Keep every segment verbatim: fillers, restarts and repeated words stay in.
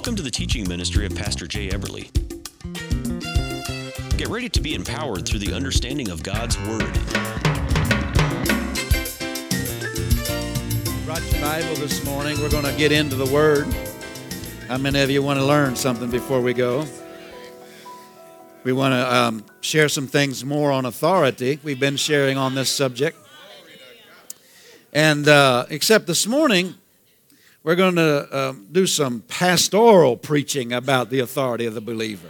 Welcome to the teaching ministry of Pastor Jay Eberly. Get ready to be empowered through the understanding of God's Word. Brought your Bible this morning. We're going to get into the Word. How many of you want to learn something before we go? We want to um, share some things more on authority. We've been sharing on this subject. And uh, except this morning, we're going to uh, do some pastoral preaching about the authority of the believer.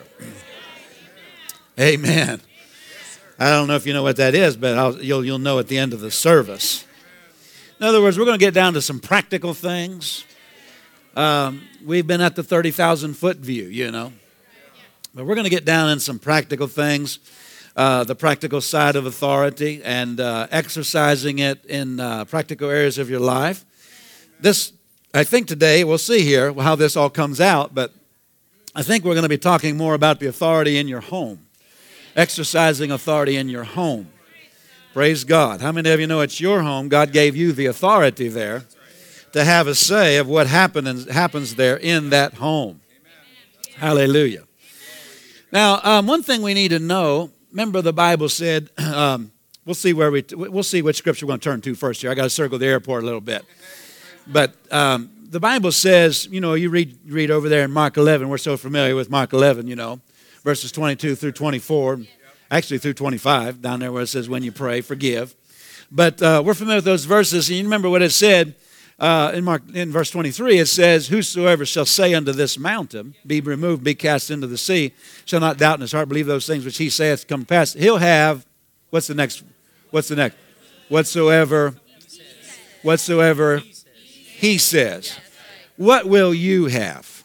Amen. I don't know if you know what that is, but I'll, you'll, you'll know at the end of the service. In other words, we're going to get down to some practical things. Um, we've been at the thirty thousand foot view, you know. But we're going to get down in some practical things, uh, the practical side of authority and uh, exercising it in uh, practical areas of your life. This, I think today, we'll see here how this all comes out, but I think we're going to be talking more about the authority in your home, exercising authority in your home. Praise God. How many of you know it's your home? God gave you the authority there to have a say of what happen, happens there in that home. Hallelujah. Now, um, one thing we need to know, remember the Bible said, um, we'll see where we, we'll see which scripture we're going to turn to first here. I got to circle the airport a little bit. But um, the Bible says, you know, you read, read over there in Mark eleven. We're so familiar with Mark eleven, you know, verses twenty-two through twenty-four. Actually, through twenty-five, down there where it says, when you pray, forgive. But uh, we're familiar with those verses. And you remember what it said uh, in Mark in verse twenty-three. It says, whosoever shall say unto this mountain, be removed, be cast into the sea, shall not doubt in his heart, believe those things which he saith come to pass. He'll have, what's the next? What's the next? Whatsoever, whatsoever he says. What will you have?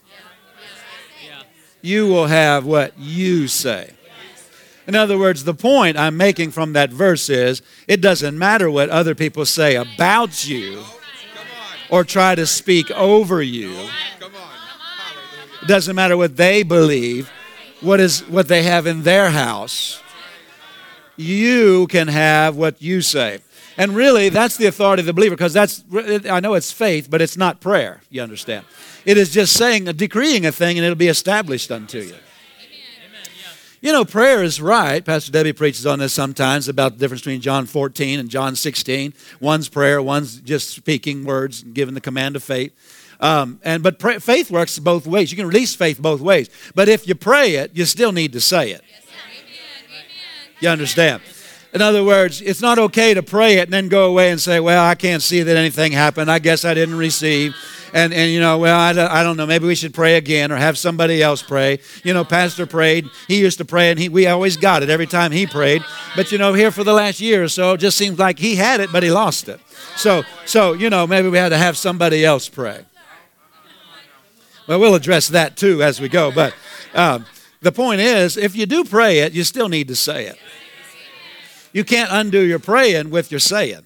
You will have what you say. In other words, the point I'm making from that verse is, it doesn't matter what other people say about you or try to speak over you. It doesn't matter what they believe, what is what they have in their house. You can have what you say. And really, that's the authority of the believer, because that's, I know it's faith, but it's not prayer, you understand. It is just saying, decreeing a thing, and it'll be established unto you. You know, prayer is right. Pastor Debbie preaches on this sometimes about the difference between John fourteen and John sixteen. One's prayer, one's just speaking words and giving the command of faith. Um, and But pray, faith works both ways. You can release faith both ways. But if you pray it, you still need to say it. You understand? In other words, it's not okay to pray it and then go away and say, well, I can't see that anything happened. I guess I didn't receive. And, and you know, well, I don't, I don't know. Maybe we should pray again or have somebody else pray. You know, Pastor prayed. He used to pray, and he, we always got it every time he prayed. But, you know, here for the last year or so, it just seems like he had it, but he lost it. So, so you know, maybe we had to have somebody else pray. Well, we'll address that, too, as we go. But um, the point is, if you do pray it, you still need to say it. You can't undo your praying with your saying.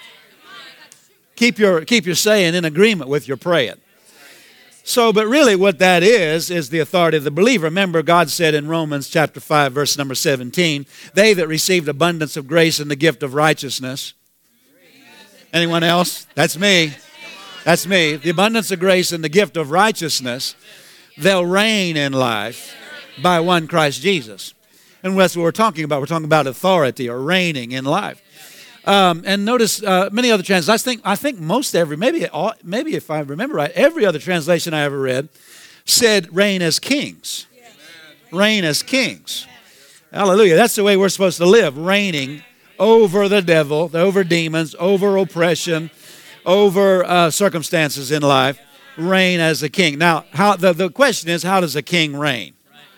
Keep your, keep your saying in agreement with your praying. So, but really what that is, is the authority of the believer. Remember, God said in Romans chapter five, verse number seventeen, they that received abundance of grace and the gift of righteousness. Anyone else? That's me. That's me. The abundance of grace and the gift of righteousness, they'll reign in life by one Christ Jesus. And that's what we're talking about. We're talking about authority or reigning in life. Um, and notice uh, many other translations. I think I think most every, maybe all, maybe if I remember right, every other translation I ever read said reign as kings. Reign as kings. Hallelujah. That's the way we're supposed to live, reigning over the devil, over demons, over oppression, over uh, circumstances in life. Reign as a king. Now, how the, the question is, how does a king reign?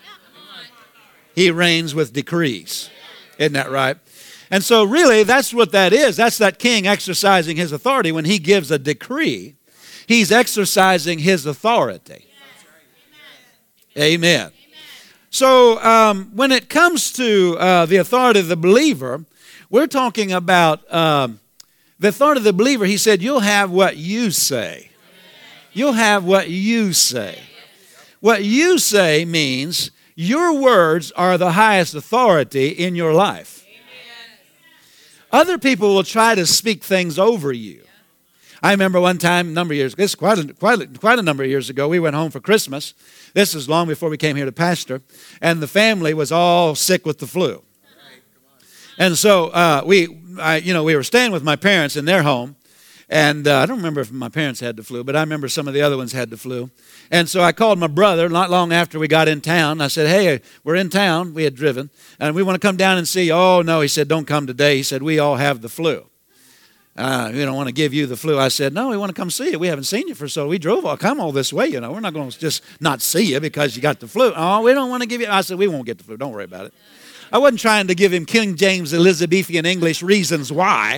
He reigns with decrees. Isn't that right? And so really, that's what that is. That's that king exercising his authority. When he gives a decree, he's exercising his authority. Amen. So um, when it comes to uh, the authority of the believer, we're talking about um, the authority of the believer. He said, you'll have what you say. You'll have what you say. What you say means your words are the highest authority in your life. Other people will try to speak things over you. I remember one time, a number of years, this is quite a, quite, a, quite a number of years ago, we went home for Christmas. This is long before we came here to pastor. And the family was all sick with the flu. And so uh, we, I, you know, we were staying with my parents in their home. And uh, I don't remember if my parents had the flu, but I remember some of the other ones had the flu. And so I called my brother not long after we got in town. I said, hey, we're in town. We had driven. And we want to come down and see you. Oh, no, he said, don't come today. He said, we all have the flu. Uh, we don't want to give you the flu. I said, no, we want to come see you. We haven't seen you for so. We drove all, come all this way, you know. We're not going to just not see you because you got the flu. Oh, we don't want to give you. I said, we won't get the flu. Don't worry about it. I wasn't trying to give him King James Elizabethan English reasons why.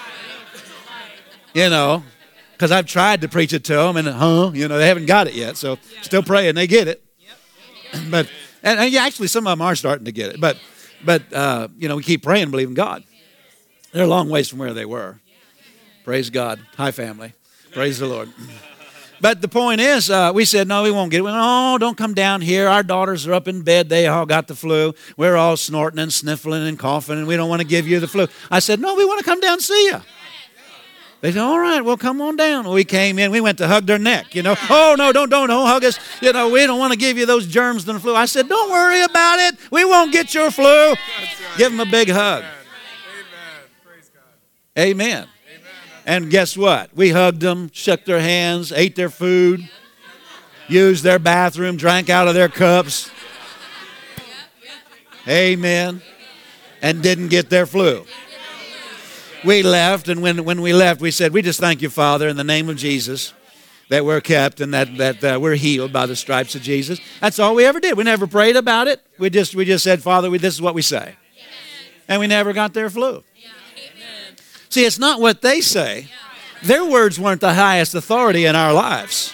You know, because I've tried to preach it to them, and huh, you know, they haven't got it yet. So still praying they get it. But and, and yeah, actually, some of them are starting to get it. But but uh, you know, we keep praying, believing God. They're a long ways from where they were. Praise God. Hi, family. Praise the Lord. But the point is, uh, we said, no, we won't get it. No, don't come down here. Our daughters are up in bed. They all got the flu. We're all snorting and sniffling and coughing, and we don't want to give you the flu. I said, no, we want to come down and see you. They said, all right, well, come on down. Well, we came in. We went to hug their neck, you know. Oh, no, don't, don't, don't hug us. You know, we don't want to give you those germs and the flu. I said, don't worry about it. We won't get your flu. Right. Give them a big hug. Amen. Praise God. Amen. Amen. And guess what? We hugged them, shook their hands, ate their food, used their bathroom, drank out of their cups. Amen. And didn't get their flu. We left, and when, when we left, we said, we just thank you, Father, in the name of Jesus, that we're kept and that, that uh, we're healed by the stripes of Jesus. That's all we ever did. We never prayed about it. We just we just said, Father, we, this is what we say. And we never got their flu. See, it's not what they say. Their words weren't the highest authority in our lives.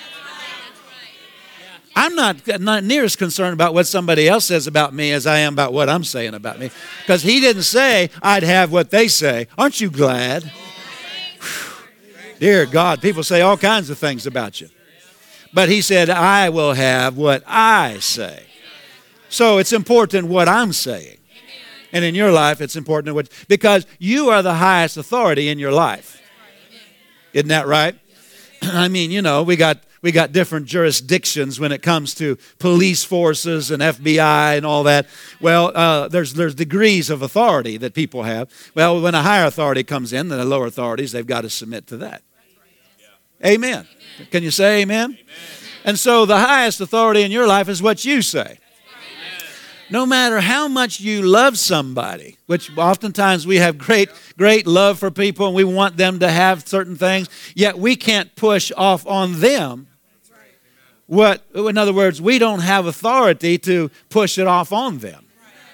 I'm not, not near as concerned about what somebody else says about me as I am about what I'm saying about me. Because he didn't say I'd have what they say. Aren't you glad? Whew. Dear God, people say all kinds of things about you. But he said, I will have what I say. So it's important what I'm saying. And in your life, it's important what, because you are the highest authority in your life. Isn't that right? I mean, you know, we got we got different jurisdictions when it comes to police forces and F B I and all that. Well, uh, there's there's degrees of authority that people have. Well, when a higher authority comes in, then the lower authorities, they've got to submit to that. Amen. Can you say amen? Amen? And so the highest authority in your life is what you say. No matter how much you love somebody, which oftentimes we have great, great love for people and we want them to have certain things, yet we can't push off on them what, in other words, we don't have authority to push it off on them.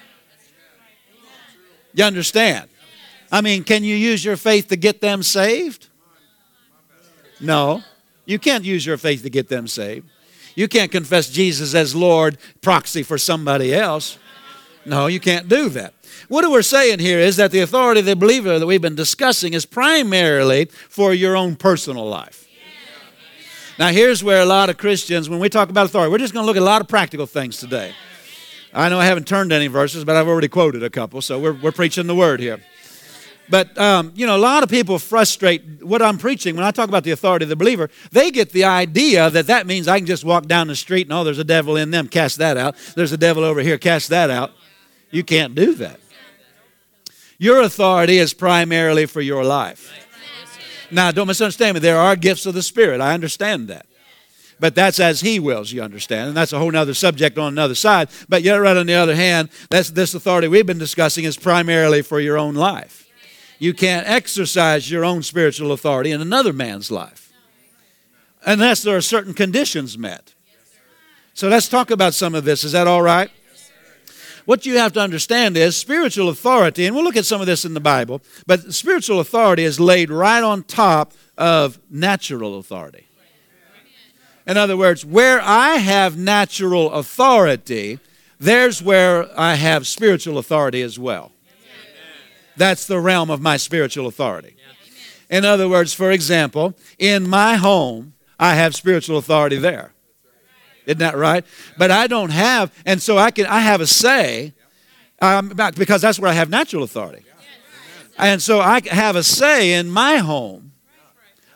You understand? I mean, can you use your faith to get them saved? No, you can't use your faith to get them saved. You can't confess Jesus as Lord proxy for somebody else. No, you can't do that. What we're saying here is that the authority of the believer that we've been discussing is primarily for your own personal life. Now, here's where a lot of Christians, when we talk about authority, we're just going to look at a lot of practical things today. I know I haven't turned any verses, but I've already quoted a couple, so we're, we're preaching the word here. But, um, you know, a lot of people frustrate what I'm preaching. When I talk about the authority of the believer, they get the idea that that means I can just walk down the street and, oh, there's a devil in them, cast that out. There's a devil over here, cast that out. You can't do that. Your authority is primarily for your life. Now, don't misunderstand me. There are gifts of the Spirit. I understand that. But that's as He wills, you understand. And that's a whole other subject on another side. But yet, right on the other hand, that's, this authority we've been discussing is primarily for your own life. You can't exercise your own spiritual authority in another man's life unless there are certain conditions met. So let's talk about some of this. Is that all right? What you have to understand is spiritual authority, and we'll look at some of this in the Bible, but spiritual authority is laid right on top of natural authority. In other words, where I have natural authority, there's where I have spiritual authority as well. That's the realm of my spiritual authority. In other words, for example, in my home, I have spiritual authority there. Isn't that right? But I don't have, and so I can. I have a say, um, because that's where I have natural authority. And so I have a say in my home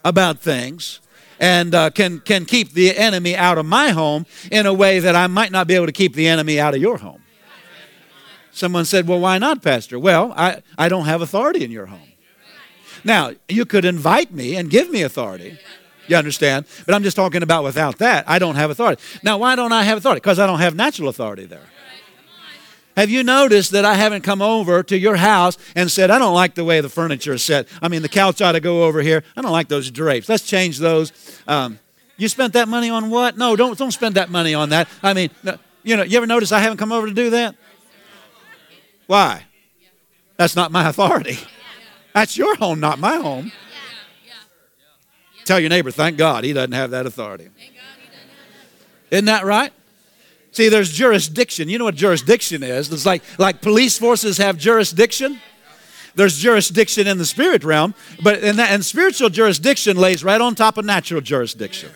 about things and uh, can, can keep the enemy out of my home in a way that I might not be able to keep the enemy out of your home. Someone said, well, why not, Pastor? Well, I, I don't have authority in your home. Now, you could invite me and give me authority. You understand? But I'm just talking about without that, I don't have authority. Now, why don't I have authority? Because I don't have natural authority there. Have you noticed that I haven't come over to your house and said, I don't like the way the furniture is set. I mean, the couch ought to go over here. I don't like those drapes. Let's change those. Um, you spent that money on what? No, don't, don't spend that money on that. I mean, you know, you ever notice I haven't come over to do that? Why? That's not my authority. That's your home, not my home. Tell your neighbor, thank God he doesn't have that authority. Isn't that right? See, there's jurisdiction. You know what jurisdiction is? It's like, like police forces have jurisdiction. There's jurisdiction in the spirit realm, but in that, and spiritual jurisdiction lays right on top of natural jurisdiction.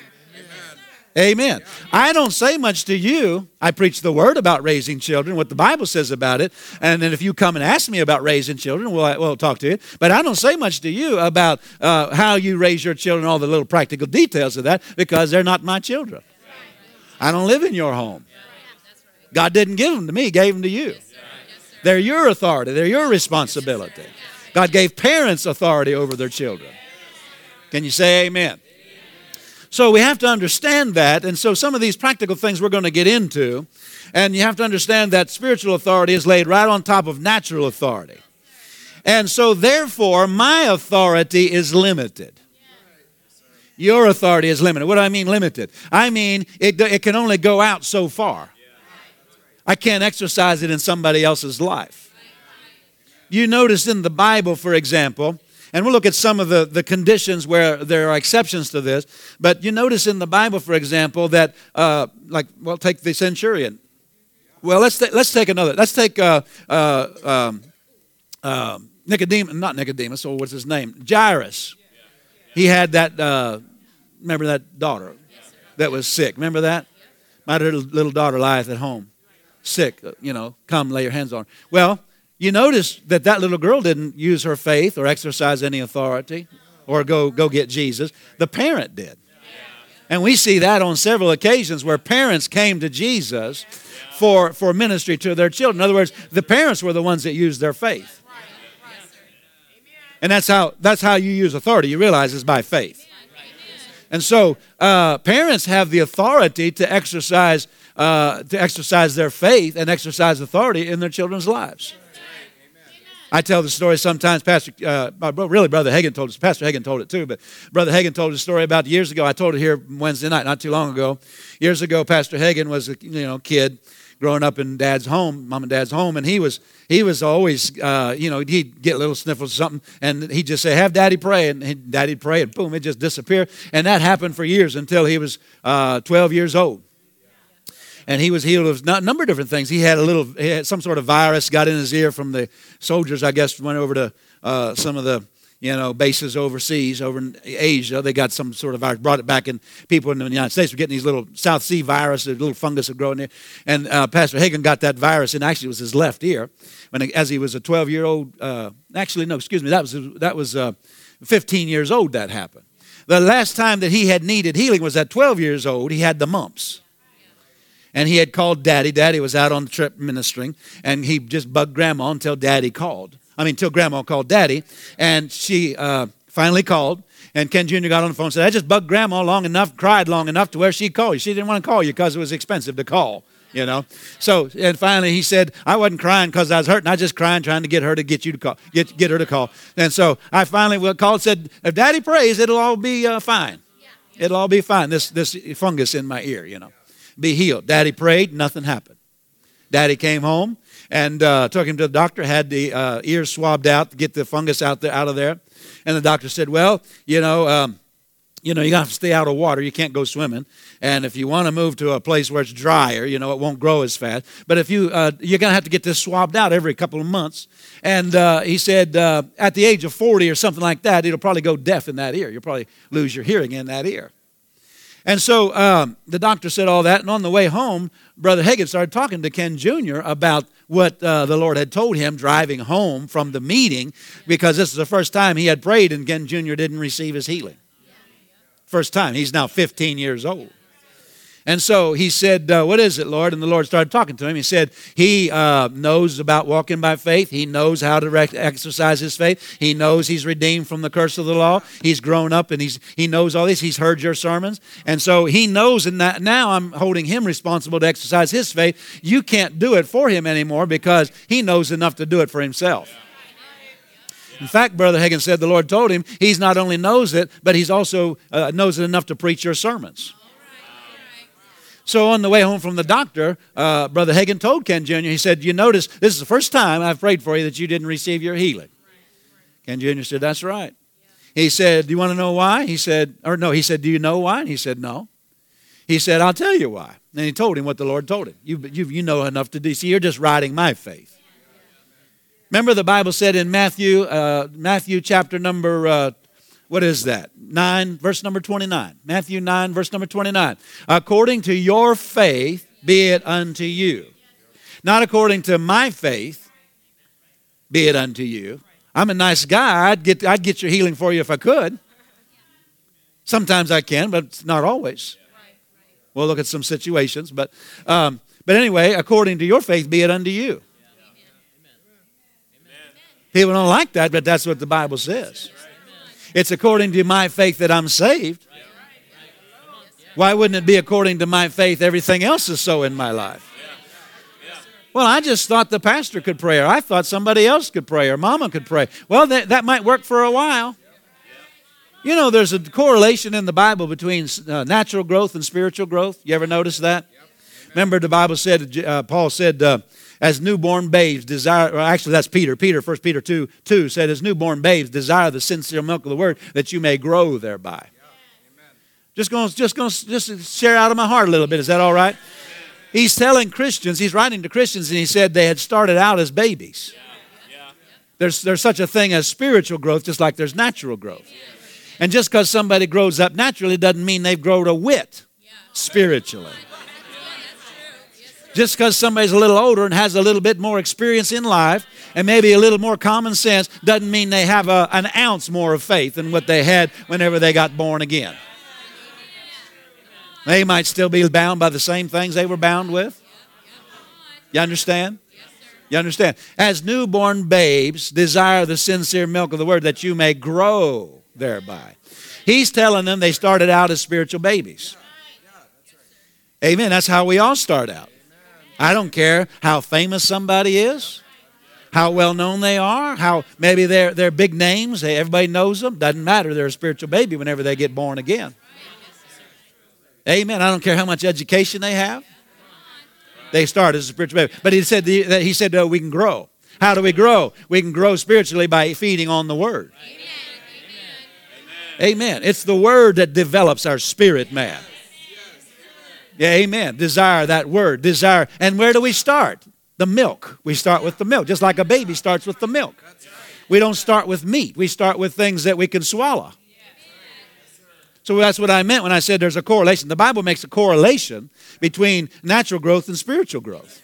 Amen. I don't say much to you. I preach the word about raising children, what the Bible says about it. And then if you come and ask me about raising children, we'll, we'll talk to you. But I don't say much to you about uh, how you raise your children, all the little practical details of that, because they're not my children. I don't live in your home. God didn't give them to me, He gave them to you. They're your authority. They're your responsibility. God gave parents authority over their children. Can you say amen? So we have to understand that, and so some of these practical things we're going to get into, and you have to understand that spiritual authority is laid right on top of natural authority. And so therefore, my authority is limited. Your authority is limited. What do I mean limited? I mean it, it can only go out so far. I can't exercise it in somebody else's life. You notice in the Bible, for example, and we'll look at some of the, the conditions where there are exceptions to this. But you notice in the Bible, for example, that, uh, like, well, take the centurion. Well, let's, ta- let's take another. Let's take uh, uh, um, uh, Nicodemus, not Nicodemus, or what's his name? Jairus. He had that, uh, remember that daughter that was sick. Remember that? My little, little daughter lieth at home, sick, you know, come lay your hands on her. Well, you notice that that little girl didn't use her faith or exercise any authority or go, go get Jesus. The parent did. And we see that on several occasions where parents came to Jesus for, for ministry to their children. In other words, the parents were the ones that used their faith. And that's how, that's how you use authority. You realize it's by faith. And so uh, parents have the authority to exercise, uh, to exercise their faith and exercise authority in their children's lives. I tell the story sometimes. Pastor, uh, really, Brother Hagin told us. Pastor Hagin told it too, but Brother Hagin told a story about years ago. I told it here Wednesday night, not too long ago. Years ago, Pastor Hagin was a you know kid growing up in Dad's home, Mom and Dad's home, and he was he was always uh, you know he'd get little sniffles or something, and he'd just say, "Have Daddy pray," and he'd, Daddy'd pray, and boom, it just disappeared. And that happened for years until he was uh, twelve years old. And he was healed of a number of different things. He had a little, he had some sort of virus got in his ear from the soldiers, I guess, went over to uh, some of the, you know, bases overseas, over in Asia. They got some sort of virus, brought it back, and people in the United States were getting these little South Sea viruses, little fungus that grow in there. And uh, Pastor Hagin got that virus, and actually it was his left ear, when as he was a twelve-year-old. Uh, actually, no, excuse me, that was that was uh, fifteen years old that happened. The last time that he had needed healing was at twelve years old. He had the mumps. And he had called Daddy. Daddy was out on the trip ministering, and he just bugged Grandma until Daddy called. I mean, until Grandma called Daddy, and she uh, finally called, and Ken Junior got on the phone and said, I just bugged Grandma long enough, cried long enough to where she called you. She didn't want to call you because it was expensive to call, you know. So, and finally he said, I wasn't crying because I was hurting. I was just crying trying to get her to get you to call, get, get her to call. And so I finally called and said, if Daddy prays, it'll all be uh, fine. It'll all be fine, this, this fungus in my ear, you know. Be healed. Daddy prayed, nothing happened. Daddy came home and uh, took him to the doctor, had the uh, ears swabbed out to get the fungus out there, out of there. And the doctor said, well, you know, um, you know, you got to stay out of water. You can't go swimming. And if you want to move to a place where it's drier, you know, it won't grow as fast. But if you, uh, you're going to have to get this swabbed out every couple of months. And uh, he said, uh, at the age of forty or something like that, it'll probably go deaf in that ear. You'll probably lose your hearing in that ear. And so um, the doctor said all that, and on the way home, Brother Hagin started talking to Ken Junior about what uh, the Lord had told him driving home from the meeting, because this is the first time he had prayed and Ken Junior didn't receive his healing. First time. He's now fifteen years old. And so he said, uh, what is it, Lord? And the Lord started talking to him. He said, he uh, knows about walking by faith. He knows how to rec- exercise his faith. He knows he's redeemed from the curse of the law. He's grown up and he's he knows all this. He's heard your sermons. And so he knows, and that now I'm holding him responsible to exercise his faith. You can't do it for him anymore because he knows enough to do it for himself. In fact, Brother Hagin said the Lord told him he's not only knows it, but he's also uh, knows it enough to preach your sermons. So on the way home from the doctor, uh, Brother Hagin told Ken Junior, he said, you notice, this is the first time I've prayed for you that you didn't receive your healing. Ken Junior said, that's right. He said, do you want to know why? He said, or no, he said, do you know why? And he said, no. He said, I'll tell you why. And he told him what the Lord told him. You, you, you know enough to do. See, you're just riding my faith. Remember the Bible said in Matthew, uh, Matthew chapter number uh, what is that? nine, verse number twenty-nine. Matthew nine, verse number twenty-nine. According to your faith, be it unto you. Not according to my faith, be it unto you. I'm a nice guy. I'd get, I'd get your healing for you if I could. Sometimes I can, but not always. We'll look at some situations. But, um, but anyway, according to your faith, be it unto you. People don't like that, but that's what the Bible says. It's according to my faith that I'm saved. Why wouldn't it be according to my faith everything else is so in my life? Well, I just thought the pastor could pray, or I thought somebody else could pray, or mama could pray. Well, that, that might work for a while. You know, there's a correlation in the Bible between uh, natural growth and spiritual growth. You ever notice that? Remember the Bible said, uh, Paul said, uh, as newborn babes desire, well, actually that's Peter. Peter, First Peter two, two said, as newborn babes desire the sincere milk of the word that you may grow thereby. Just going just going to just share out of my heart a little bit. Is that all right? He's telling Christians, he's writing to Christians, and he said they had started out as babies. There's, there's such a thing as spiritual growth, just like there's natural growth. And just because somebody grows up naturally doesn't mean they've grown a whit spiritually. Just because somebody's a little older and has a little bit more experience in life and maybe a little more common sense doesn't mean they have a, an ounce more of faith than what they had whenever they got born again. They might still be bound by the same things they were bound with. You understand? You understand? As newborn babes, desire the sincere milk of the word that you may grow thereby. He's telling them they started out as spiritual babies. Amen. That's how we all start out. I don't care how famous somebody is, how well known they are, how maybe they're, they're big names, everybody knows them. Doesn't matter. They're a spiritual baby whenever they get born again. Amen. I don't care how much education they have. They start as a spiritual baby. But he said that he said oh, we can grow. How do we grow? We can grow spiritually by feeding on the Word. Amen. Amen. It's the Word that develops our spirit man. Yeah, amen. Desire that word. Desire. And where do we start? The milk. We start with the milk. Just like a baby starts with the milk. We don't start with meat. We start with things that we can swallow. So that's what I meant when I said there's a correlation. The Bible makes a correlation between natural growth and spiritual growth.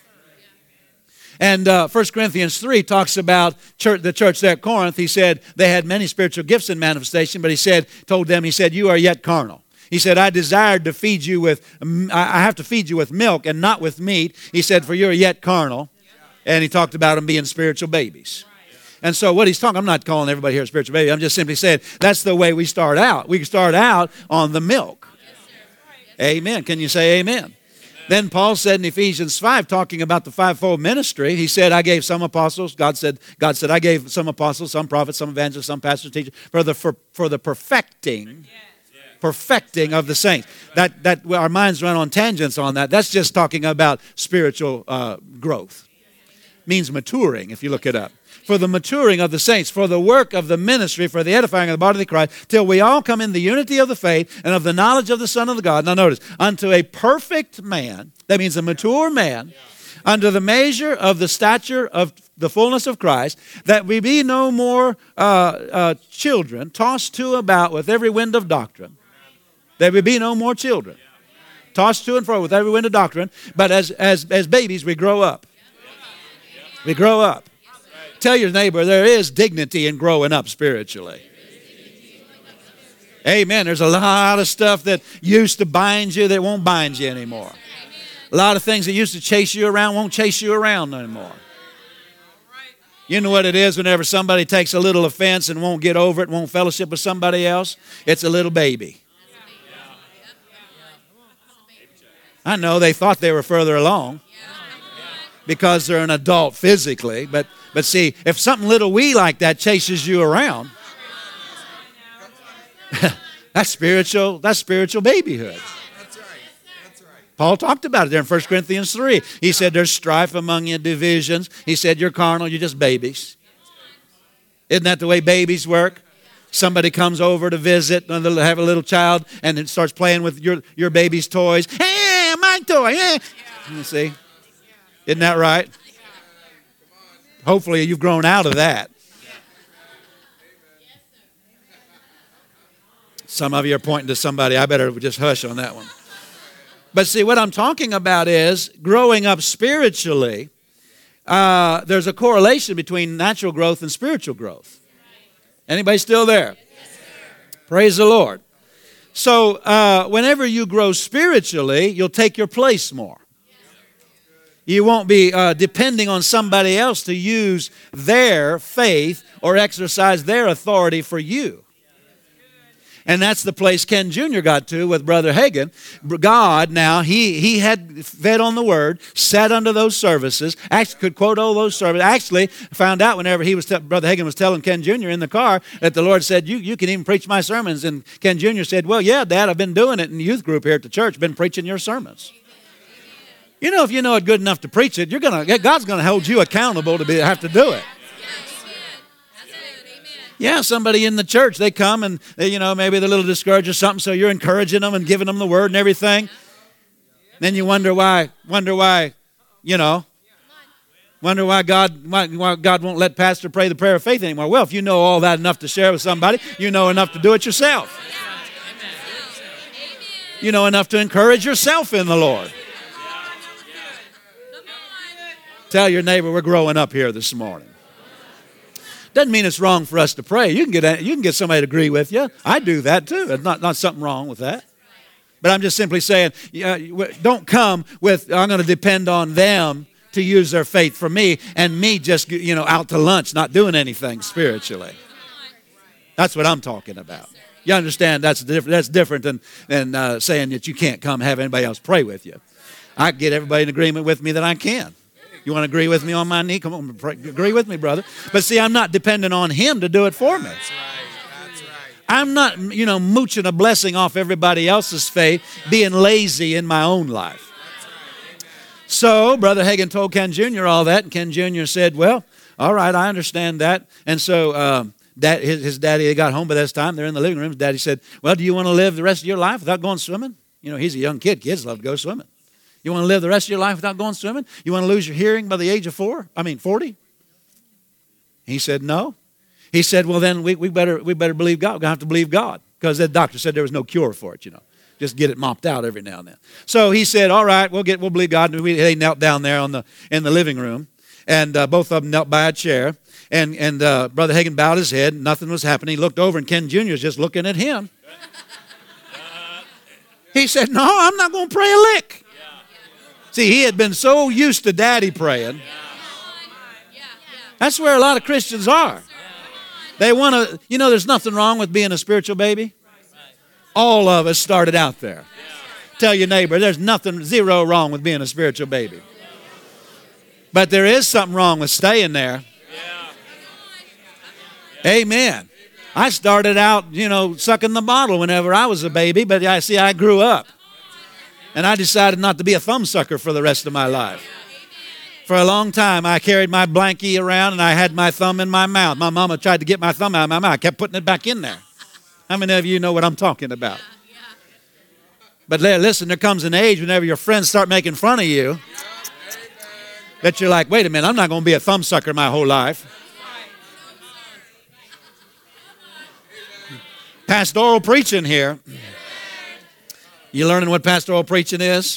And uh, First Corinthians three talks about church, the church there at Corinth. He said they had many spiritual gifts in manifestation, but he said, told them, he said, you are yet carnal. He said, I desired to feed you with, I have to feed you with milk and not with meat. He said, for you're yet carnal. And he talked about them being spiritual babies. And so what he's talking, I'm not calling everybody here a spiritual baby. I'm just simply saying that's the way we start out. We start out on the milk. Amen. Can you say amen? Then Paul said in Ephesians five, talking about the fivefold ministry, he said, I gave some apostles. God said, God said, I gave some apostles, some prophets, some evangelists, some pastors, teachers, for the, for, for the perfecting perfecting of the saints. That that our minds run on tangents on that. That's just talking about spiritual uh, growth. Means maturing, if you look it up. For the maturing of the saints, for the work of the ministry, for the edifying of the body of Christ, till we all come in the unity of the faith and of the knowledge of the Son of God. Now notice, unto a perfect man, that means a mature man, under the measure of the stature of the fullness of Christ, that we be no more uh, uh, children, tossed to about with every wind of doctrine. There will be no more children, tossed to and fro with every wind of doctrine. But as, as, as babies, we grow up. We grow up. Tell your neighbor, there is dignity in growing up spiritually. Amen. There's a lot of stuff that used to bind you that won't bind you anymore. A lot of things that used to chase you around won't chase you around anymore. You know what it is whenever somebody takes a little offense and won't get over it, won't fellowship with somebody else? It's a little baby. I know they thought they were further along because they're an adult physically, but but see, if something little wee like that chases you around, that's spiritual, that's spiritual babyhood. Paul talked about it there in First Corinthians three. He said there's strife among you, divisions. He said you're carnal, you're just babies. Isn't that the way babies work? Somebody comes over to visit, and they'll have a little child, and it starts playing with your, your baby's toys. Hey, my toy. Hey. You see? Isn't that right? Hopefully you've grown out of that. Some of you are pointing to somebody. I better just hush on that one. But see, what I'm talking about is growing up spiritually. Uh, there's a correlation between natural growth and spiritual growth. Anybody still there? Yes, praise the Lord. So uh, whenever you grow spiritually, you'll take your place more. You won't be uh, depending on somebody else to use their faith or exercise their authority for you. And that's the place Ken Junior got to with Brother Hagin. God now, he, he had fed on the Word, sat under those services, actually could quote all those services. Actually found out whenever he was te- Brother Hagin was telling Ken Junior in the car that the Lord said, you, you can even preach my sermons. And Ken Junior said, well, yeah, Dad, I've been doing it in the youth group here at the church, been preaching your sermons. You know, if you know it good enough to preach it, you're gonna God's going to hold you accountable to be, have to do it. Yeah, somebody in the church, they come and, they, you know, maybe they're a little discouraged or something, so you're encouraging them and giving them the word and everything. Then you wonder why, wonder why, you know, wonder why God, why, why God won't let pastor pray the prayer of faith anymore. Well, if you know all that enough to share with somebody, you know enough to do it yourself. You know enough to encourage yourself in the Lord. Tell your neighbor we're growing up here this morning. Doesn't mean it's wrong for us to pray. You can get you can get somebody to agree with you. I do that too. There's not, not something wrong with that. But I'm just simply saying, uh, don't come with, I'm going to depend on them to use their faith for me, and me just, you know, out to lunch, not doing anything spiritually. That's what I'm talking about. You understand that's different, that's different than, than uh, saying that you can't come have anybody else pray with you. I get everybody in agreement with me that I can. You want to agree with me on my knee? Come on, pray, agree with me, brother. But see, I'm not dependent on him to do it for me. That's right. That's right. I'm not, you know, mooching a blessing off everybody else's faith, being lazy in my own life. So, Brother Hagin told Ken Junior all that, and Ken Junior said, well, all right, I understand that. And so um, that, his, his daddy they got home by this time. They're in the living room. His daddy said, well, do you want to live the rest of your life without going swimming? You know, he's a young kid. Kids love to go swimming. You want to live the rest of your life without going swimming? You want to lose your hearing by the age of four? I mean, forty? He said, no. He said, well, then we, we better we better believe God. We're going to have to believe God. Because the doctor said there was no cure for it, you know. Just get it mopped out every now and then. So he said, all right, we'll get we'll believe God. And we, they knelt down there on the in the living room. And uh, both of them knelt by a chair. And, and uh, Brother Hagin bowed his head. Nothing was happening. He looked over, and Ken Junior was just looking at him. He said, no, I'm not going to pray a lick. See, he had been so used to Daddy praying. That's where a lot of Christians are. They want to, you know, there's nothing wrong with being a spiritual baby. All of us started out there. Tell your neighbor, there's nothing, zero wrong with being a spiritual baby. But there is something wrong with staying there. Amen. I started out, you know, sucking the bottle whenever I was a baby, but I see I grew up. And I decided not to be a thumbsucker for the rest of my life. For a long time, I carried my blankie around and I had my thumb in my mouth. My mama tried to get my thumb out of my mouth. I kept putting it back in there. How many of you know what I'm talking about? But listen, there comes an age whenever your friends start making fun of you that you're like, wait a minute, I'm not going to be a thumbsucker my whole life. Pastoral preaching here. You learning what pastoral preaching is?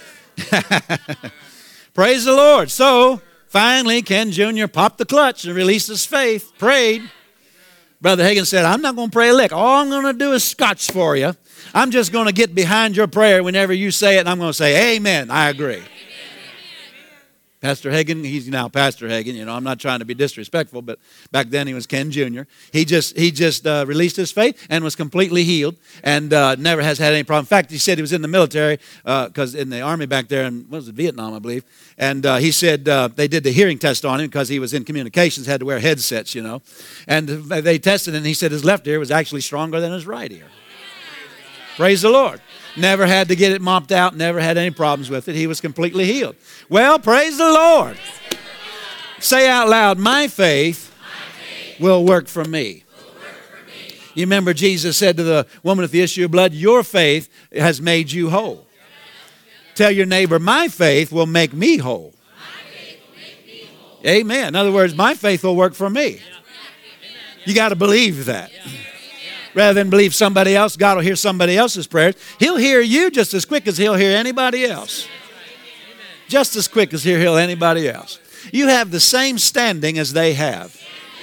Praise the Lord. So, finally, Ken Junior popped the clutch and released his faith, prayed. Brother Hagin said, I'm not going to pray a lick. All I'm going to do is scotch for you. I'm just going to get behind your prayer whenever you say it, and I'm going to say, amen, I agree. Pastor Hagin, he's now Pastor Hagin. You know, I'm not trying to be disrespectful, but back then he was Ken Junior He just he just uh, released his faith and was completely healed and uh, never has had any problem. In fact, he said he was in the military because uh, in the Army back there in, what was it, Vietnam, I believe. And uh, he said uh, they did the hearing test on him because he was in communications, had to wear headsets, you know. And they tested and he said his left ear was actually stronger than his right ear. Praise the Lord. Never had to get it mopped out, never had any problems with it. He was completely healed. Well, praise the Lord. Say out loud, my faith, my faith will work for me. Work for me. You remember Jesus said to the woman with the issue of blood, your faith has made you whole. Tell your neighbor, my faith will make me whole. My faith will make me whole. Amen. In other words, my faith will work for me. You got to believe that. Rather than believe somebody else, God will hear somebody else's prayers. He'll hear you just as quick as he'll hear anybody else. Just as quick as he'll hear anybody else. You have the same standing as they have.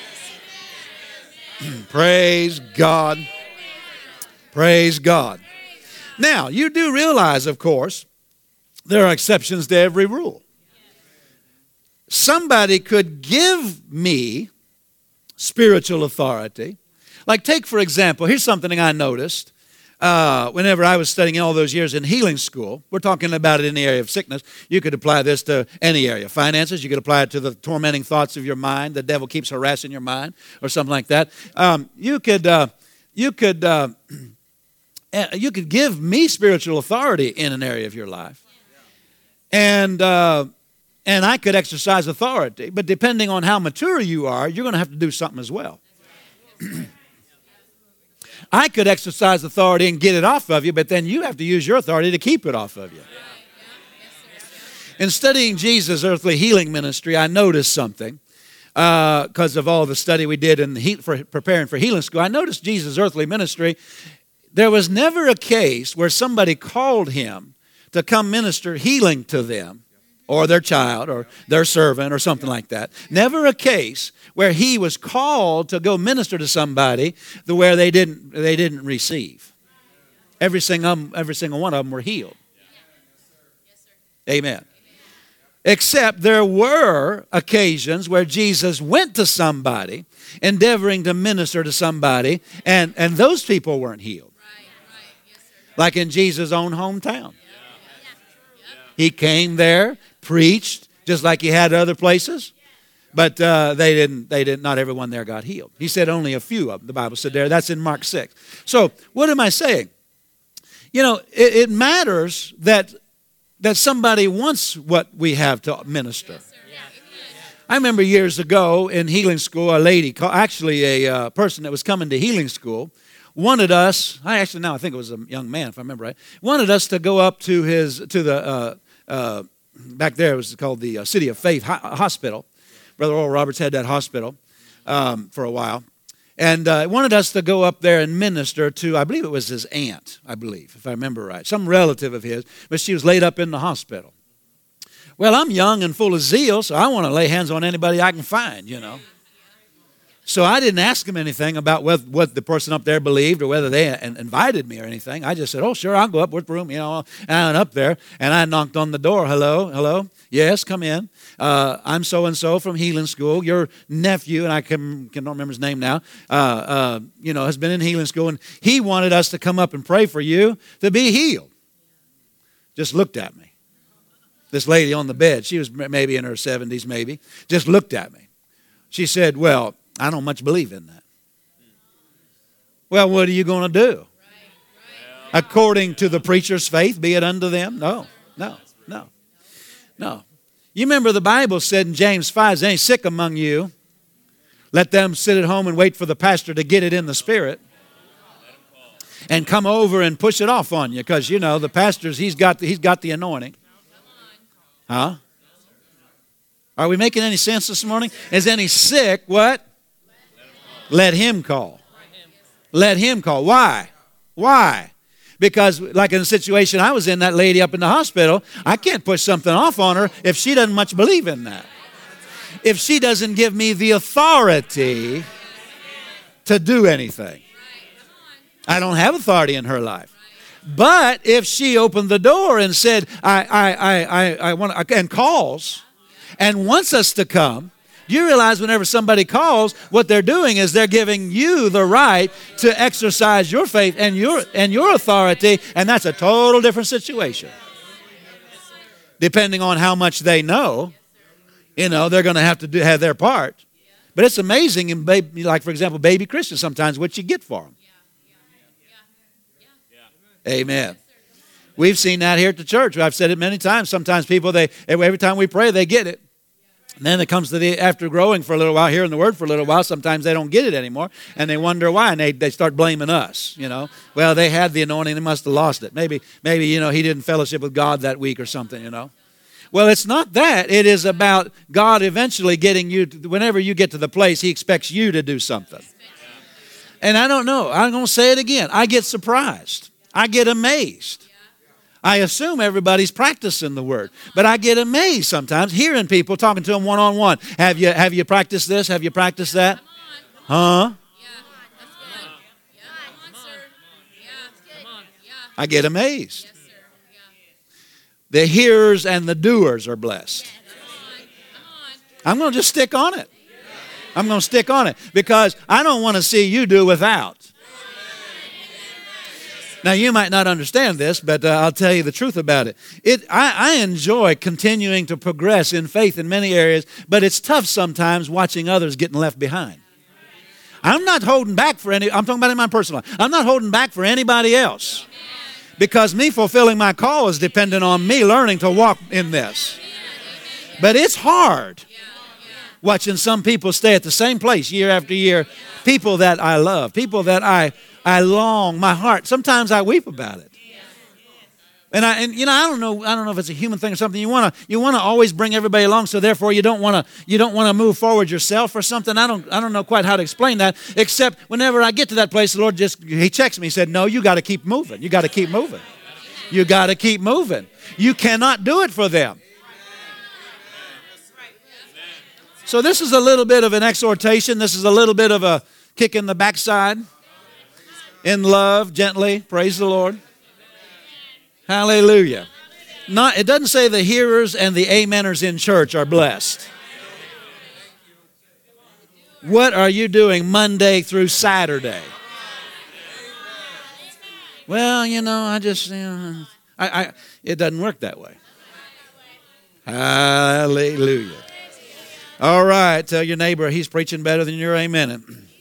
Praise God. Praise God. Now, you do realize, of course, there are exceptions to every rule. Somebody could give me spiritual authority. Like take, for example, here's something I noticed uh, whenever I was studying all those years in healing school. We're talking about it in the area of sickness. You could apply this to any area. Finances, you could apply it to the tormenting thoughts of your mind. The devil keeps harassing your mind or something like that. Um, you could, uh, you could, uh, you could give me spiritual authority in an area of your life. And, uh, and I could exercise authority. But depending on how mature you are, you're going to have to do something as well. I could exercise authority and get it off of you, but then you have to use your authority to keep it off of you. In studying Jesus' earthly healing ministry, I noticed something because uh, of all the study we did in the he- for preparing for healing school. I noticed Jesus' earthly ministry. There was never a case where somebody called him to come minister healing to them or their child or their servant or something like that. Never a case where he was called to go minister to somebody the where they didn't they didn't receive. Every single every single one of them were healed. Amen. Except there were occasions where Jesus went to somebody endeavoring to minister to somebody and, and those people weren't healed. Like in Jesus' own hometown. He came there, preached, just like he had other places. But uh, they didn't, they didn't, not everyone there got healed. He said only a few of them, the Bible said there. That's in Mark six. So what am I saying? You know, it, it matters that, that somebody wants what we have to minister. I remember years ago in healing school, a lady, actually a uh, person that was coming to healing school, wanted us, I actually now I think it was a young man if I remember right, wanted us to go up to his, to the, uh, uh, back there it was called the uh, City of Faith ho- Hospital. Brother Oral Roberts had that hospital um, for a while. And uh, wanted us to go up there and minister to, I believe it was his aunt, I believe, if I remember right. Some relative of his, but she was laid up in the hospital. Well, I'm young and full of zeal, so I want to lay hands on anybody I can find, you know. So I didn't ask him anything about what, what the person up there believed or whether they invited me or anything. I just said, oh, sure, I'll go up with the room, you know. And I went up there, and I knocked on the door. Hello, hello. Yes, come in. Uh, I'm so-and-so from healing school. Your nephew, and I can, can don't remember his name now, uh, uh, you know, has been in healing school, and he wanted us to come up and pray for you to be healed. Just looked at me. This lady on the bed, she was maybe in her seventies, maybe, just looked at me. She said, well, I don't much believe in that. Well, what are you going to do? According to the preacher's faith, be it unto them? No, no, no, no. You remember the Bible said in James five, is any sick among you? Let them sit at home and wait for the pastor to get it in the spirit and come over and push it off on you because, you know, the pastor's, he's got the, he's got the anointing. Huh? Are we making any sense this morning? Is any sick, what? Let him call. Let him call. Why? Why? Because like in the situation I was in, that lady up in the hospital, I can't push something off on her if she doesn't much believe in that. If she doesn't give me the authority to do anything. I don't have authority in her life. But if she opened the door and said, I, I, I, I, I want, and calls and wants us to come, do you realize whenever somebody calls, what they're doing is they're giving you the right to exercise your faith and your, and your authority, and that's a total different situation. Depending on how much they know, you know, they're going to have to do, have their part. But it's amazing, in baby, like, for example, baby Christians sometimes, what you get for them. Amen. We've seen that here at the church. I've said it many times. Sometimes people, they every time we pray, they get it. And then it comes to the, after growing for a little while, hearing the word for a little while, sometimes they don't get it anymore. And they wonder why. And they, they start blaming us, you know. Well, they had the anointing. They must have lost it. Maybe, maybe, you know, he didn't fellowship with God that week or something, you know. Well, it's not that. It is about God eventually getting you, to, whenever you get to the place, he expects you to do something. And I don't know. I'm going to say it again. I get surprised. I get amazed. I assume everybody's practicing the word, but I get amazed sometimes hearing people talking to them one-on-one. Have you have you practiced this? Have you practiced that? Huh? I get amazed. The hearers and the doers are blessed. I'm going to just stick on it. I'm going to stick on it because I don't want to see you do without. Now, you might not understand this, but uh, I'll tell you the truth about it. It I, I enjoy continuing to progress in faith in many areas, but it's tough sometimes watching others getting left behind. I'm not holding back for any, I'm talking about in my personal life. I'm not holding back for anybody else because me fulfilling my call is dependent on me learning to walk in this. But it's hard watching some people stay at the same place year after year, people that I love, people that I I long, my heart. Sometimes I weep about it. And I and you know, I don't know, I don't know if it's a human thing or something. You want to you want to always bring everybody along, so therefore you don't want to you don't want to move forward yourself or something. I don't I don't know quite how to explain that, except whenever I get to that place, the Lord just he checks me. He said, "No, you got to keep moving. You got to keep moving. You got to keep moving. You cannot do it for them." So this is a little bit of an exhortation. This is a little bit of a kick in the backside. In love, gently, praise the Lord. Hallelujah. Not, it doesn't say the hearers and the ameners in church are blessed. What are you doing Monday through Saturday? Well, you know, I just, you know, I, I, it doesn't work that way. Hallelujah. All right, tell your neighbor he's preaching better than you're amening.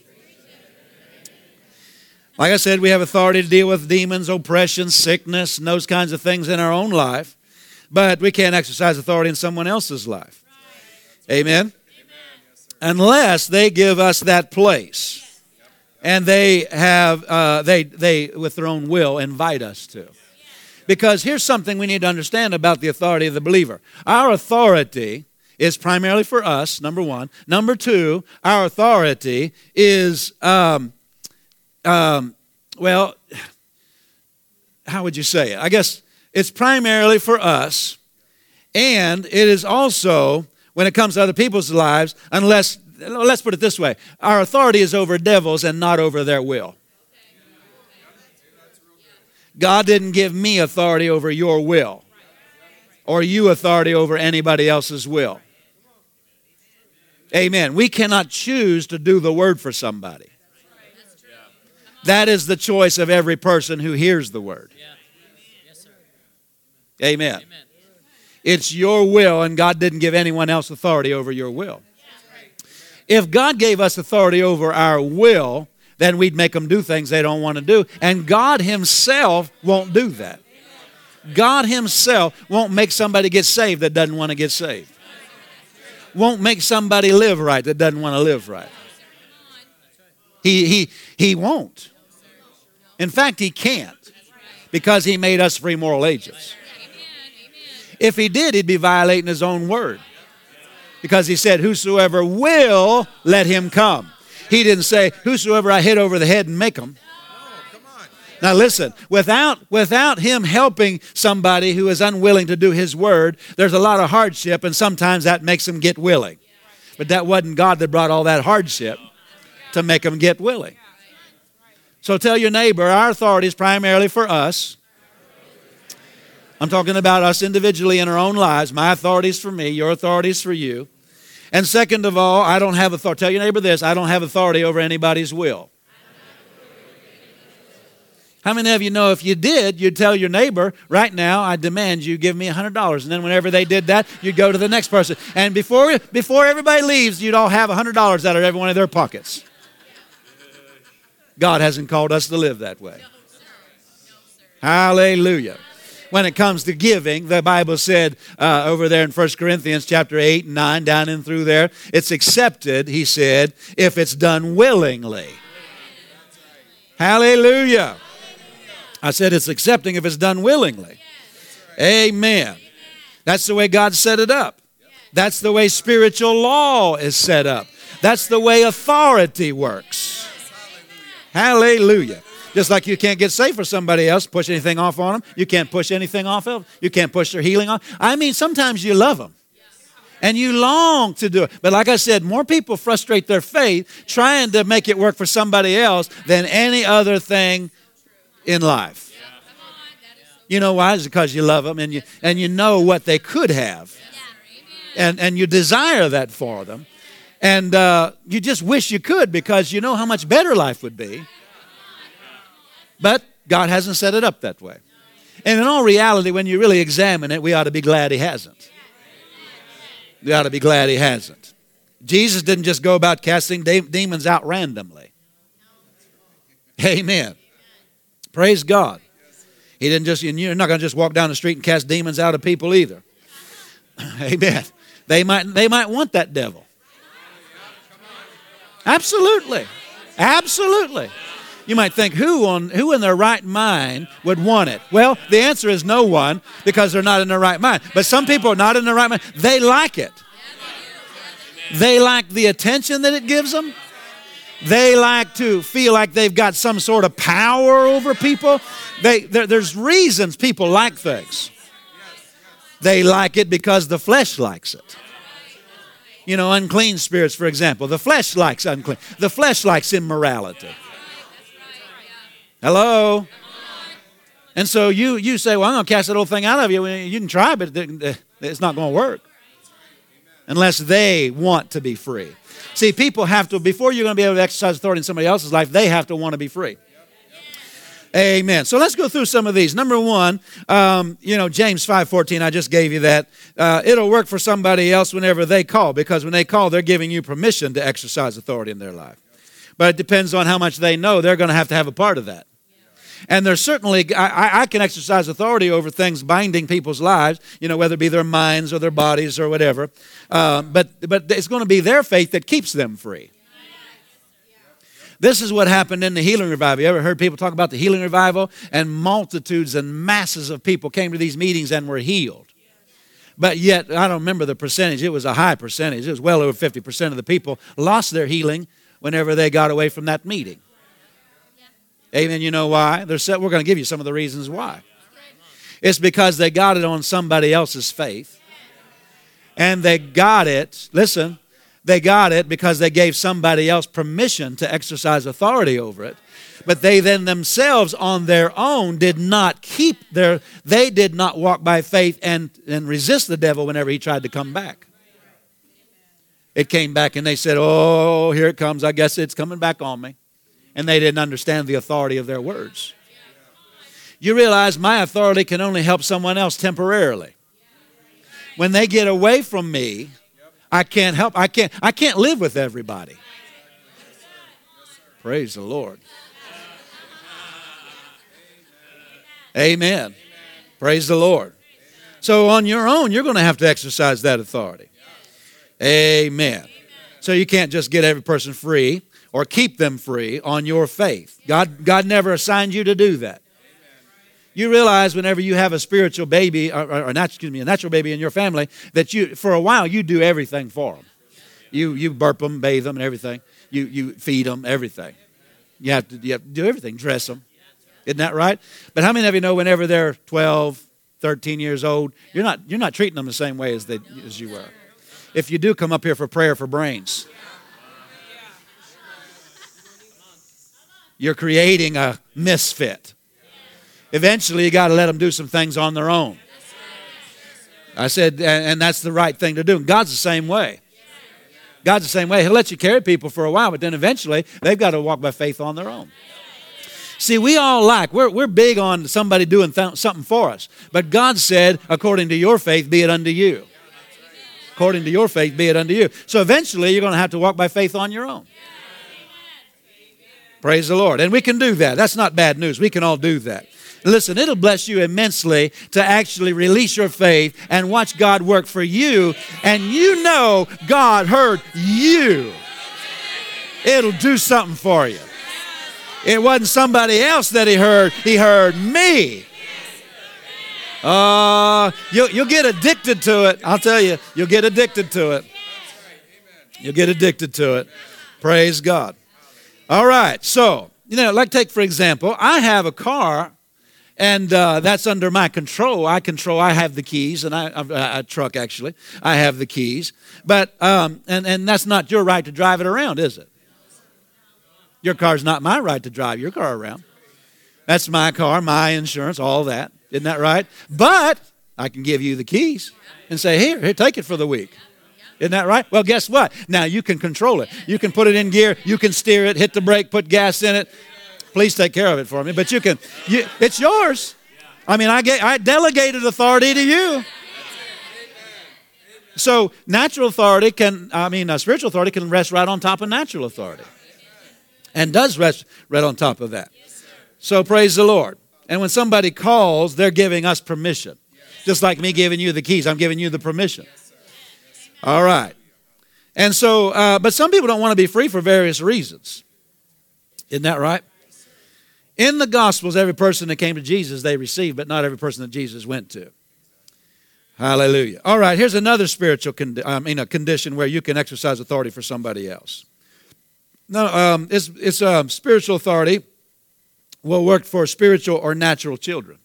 Like I said, we have authority to deal with demons, oppression, sickness, and those kinds of things in our own life. But we can't exercise authority in someone else's life. Amen? Unless they give us that place. And they have, uh, they, they, with their own will, invite us to. Because here's something we need to understand about the authority of the believer. Our authority is primarily for us, number one. Number two, our authority is... Um, Um, well, how would you say it? I guess it's primarily for us, and it is also, when it comes to other people's lives, unless, let's put it this way, our authority is over devils and not over their will. God didn't give me authority over your will, or you authority over anybody else's will. Amen. We cannot choose to do the word for somebody. That is the choice of every person who hears the word. Yeah. Yes, sir. Amen. Amen. It's your will, and God didn't give anyone else authority over your will. If God gave us authority over our will, then we'd make them do things they don't want to do. And God himself won't do that. God himself won't make somebody get saved that doesn't want to get saved. Won't make somebody live right that doesn't want to live right. He, he, he won't. In fact, he can't, because he made us free moral agents. If he did, he'd be violating his own word, because he said, whosoever will, let him come. He didn't say, whosoever I hit over the head and make them. Now listen, without, without him helping somebody who is unwilling to do his word, there's a lot of hardship, and sometimes that makes them get willing. But that wasn't God that brought all that hardship to make them get willing. So tell your neighbor, our authority is primarily for us. I'm talking about us individually in our own lives. My authority is for me. Your authority is for you. And second of all, I don't have authority. Tell your neighbor this, I don't have authority over anybody's will. How many of you know if you did, you'd tell your neighbor, right now, I demand you give me one hundred dollars. And then whenever they did that, you'd go to the next person. And before, before everybody leaves, you'd all have one hundred dollars out of every one of their pockets. God hasn't called us to live that way. Hallelujah. When it comes to giving, the Bible said uh, over there in First Corinthians chapter eight and nine, down in through there, it's accepted, he said, if it's done willingly. Hallelujah. I said it's accepting if it's done willingly. Amen. That's the way God set it up. That's the way spiritual law is set up. That's the way authority works. Hallelujah. Just like you can't get saved for somebody else, push anything off on them. You can't push anything off of them. You can't push their healing off. I mean, sometimes you love them. And you long to do it. But like I said, more people frustrate their faith trying to make it work for somebody else than any other thing in life. You know why? It's because you love them and you, and you know what they could have. And, and you desire that for them. And uh, you just wish you could because you know how much better life would be. But God hasn't set it up that way. And in all reality, when you really examine it, we ought to be glad He hasn't. We ought to be glad He hasn't. Jesus didn't just go about casting de- demons out randomly. Amen. Praise God. He didn't just, you're not going to just walk down the street and cast demons out of people either. Amen. They might, they might want that devil. Absolutely. Absolutely. You might think, who on who in their right mind would want it? Well, the answer is no one, because they're not in their right mind. But some people are not in their right mind. They like it. They like the attention that it gives them. They like to feel like they've got some sort of power over people. They, there, there's reasons people like things. They like it because the flesh likes it. You know, unclean spirits, for example. The flesh likes unclean. The flesh likes immorality. Hello? And so you, you say, well, I'm going to cast that old thing out of you. You can try, but it's not going to work. Unless they want to be free. See, people have to, before you're going to be able to exercise authority in somebody else's life, they have to want to be free. Amen. So let's go through some of these. Number one, um, you know, James five fourteen, I just gave you that. Uh, it'll work for somebody else whenever they call, because when they call, they're giving you permission to exercise authority in their life. But it depends on how much they know. They're going to have to have a part of that. And there's certainly, I, I can exercise authority over things binding people's lives, you know, whether it be their minds or their bodies or whatever. Uh, but, but it's going to be their faith that keeps them free. This is what happened in the healing revival. You ever heard people talk about the healing revival? And multitudes and masses of people came to these meetings and were healed. But yet, I don't remember the percentage. It was a high percentage. It was well over fifty percent of the people lost their healing whenever they got away from that meeting. Amen. You know why? They're set, we're going to give you some of the reasons why. It's because they got it on somebody else's faith. And they got it, listen, they got it because they gave somebody else permission to exercise authority over it. But they then themselves on their own did not keep their, they did not walk by faith and, and resist the devil whenever he tried to come back. It came back and they said, oh, here it comes. I guess it's coming back on me. And they didn't understand the authority of their words. You realize my authority can only help someone else temporarily. When they get away from me, I can't help. I can't, I can't live with everybody. Praise the Lord. Amen. Praise the Lord. So on your own, you're going to have to exercise that authority. Amen. So you can't just get every person free or keep them free on your faith. God, God never assigned you to do that. You realize whenever you have a spiritual baby, or, or, or not, excuse me, a natural baby in your family, that you, for a while, you do everything for them. You, you burp them, bathe them, and everything. You, you feed them, everything. You have, to, you have to do everything, dress them. Isn't that right? But how many of you know whenever they're twelve, thirteen years old, you're not, you're not treating them the same way as, they, as you were? If you do, come up here for prayer for brains. you're creating a misfit. Eventually, you got to let them do some things on their own. I said, and, and that's the right thing to do. And God's the same way. God's the same way. He'll let you carry people for a while, but then eventually, they've got to walk by faith on their own. See, we all like, we're, we're big on somebody doing th- something for us. But God said, according to your faith, be it unto you. According to your faith, be it unto you. So eventually, you're going to have to walk by faith on your own. Praise the Lord. And we can do that. That's not bad news. We can all do that. Listen, it'll bless you immensely to actually release your faith and watch God work for you. And you know God heard you. It'll do something for you. It wasn't somebody else that he heard. He heard me. Uh, you'll, you'll get addicted to it. I'll tell you, you'll get addicted to it. You'll get addicted to it. Praise God. All right. So, you know, like take, for example, I have a car, and uh, that's under my control. I control, I have the keys, and I, a, a truck, actually. I have the keys. But, um, and, and that's not your right to drive it around, is it? Your car's not my right to drive your car around. That's my car, my insurance, all that. Isn't that right? But I can give you the keys and say, here, here, take it for the week. Isn't that right? Well, guess what? Now you can control it. You can put it in gear. You can steer it, hit the brake, put gas in it. Please take care of it for me. But you can, you, it's yours. I mean, I, get, I delegated authority to you. So natural authority can, I mean, uh, spiritual authority can rest right on top of natural authority. And does rest right on top of that. So praise the Lord. And when somebody calls, they're giving us permission. Just like me giving you the keys, I'm giving you the permission. All right. And so, uh, but some people don't want to be free for various reasons. Isn't that right? In the Gospels, every person that came to Jesus, they received, but not every person that Jesus went to. Hallelujah. All right, here's another spiritual condi- I mean, a condition where you can exercise authority for somebody else. No, um, it's, it's um, spiritual authority will work for spiritual or natural children.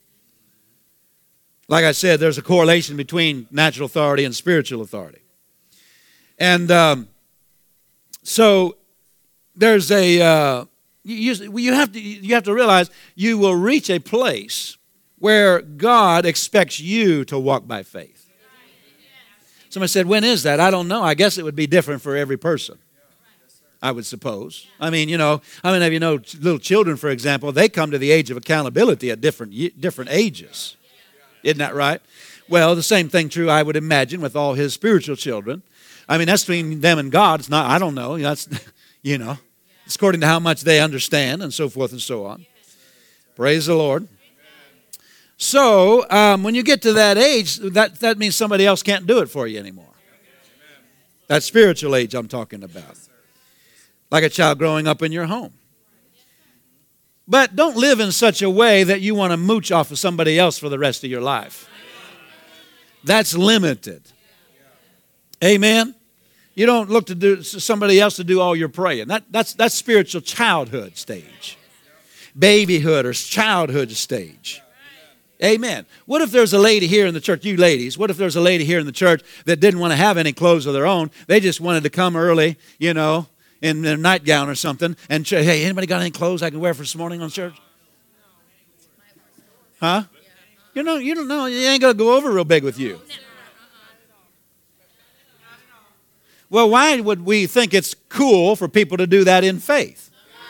Like I said, there's a correlation between natural authority and spiritual authority. And um, so there's a, uh, you, you, have to, you have to realize you will reach a place where God expects you to walk by faith. Somebody said, when is that? I don't know. I guess it would be different for every person, I would suppose. I mean, you know, how many of you know little children, for example, they come to the age of accountability at different different ages. Isn't that right? Well, the same thing true, I would imagine, with all his spiritual children. I mean, that's between them and God. It's not, I don't know. That's, you know, it's according to how much they understand and so forth and so on. Praise the Lord. So, um, when you get to that age, that, that means somebody else can't do it for you anymore. That spiritual age I'm talking about. Like a child growing up in your home. But don't live in such a way that you want to mooch off of somebody else for the rest of your life. That's limited. Amen? You don't look to do somebody else to do all your praying. That, that's, that's spiritual childhood stage. Babyhood or childhood stage. Amen. What if there's a lady here in the church, you ladies, what if there's a lady here in the church that didn't want to have any clothes of their own? They just wanted to come early, you know, in their nightgown or something, and say, hey, anybody got any clothes I can wear for this morning on church? Huh? You know, you don't know. You ain't going to go over real big with you. Well, why would we think it's cool for people to do that in faith?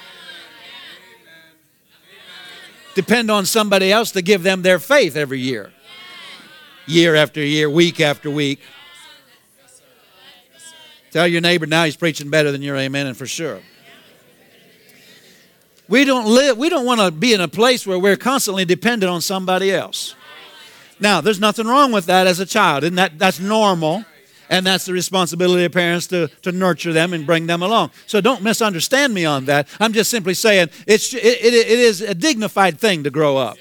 Depend on somebody else to give them their faith every year. Year after year, week after week. Tell your neighbor now he's preaching better than your amen, and for sure. We don't live, we don't want to be in a place where we're constantly dependent on somebody else. Now, there's nothing wrong with that as a child, and that, that's normal, and that's the responsibility of parents to, to nurture them and bring them along. So don't misunderstand me on that. I'm just simply saying it's, it, it, it is a dignified thing to grow up.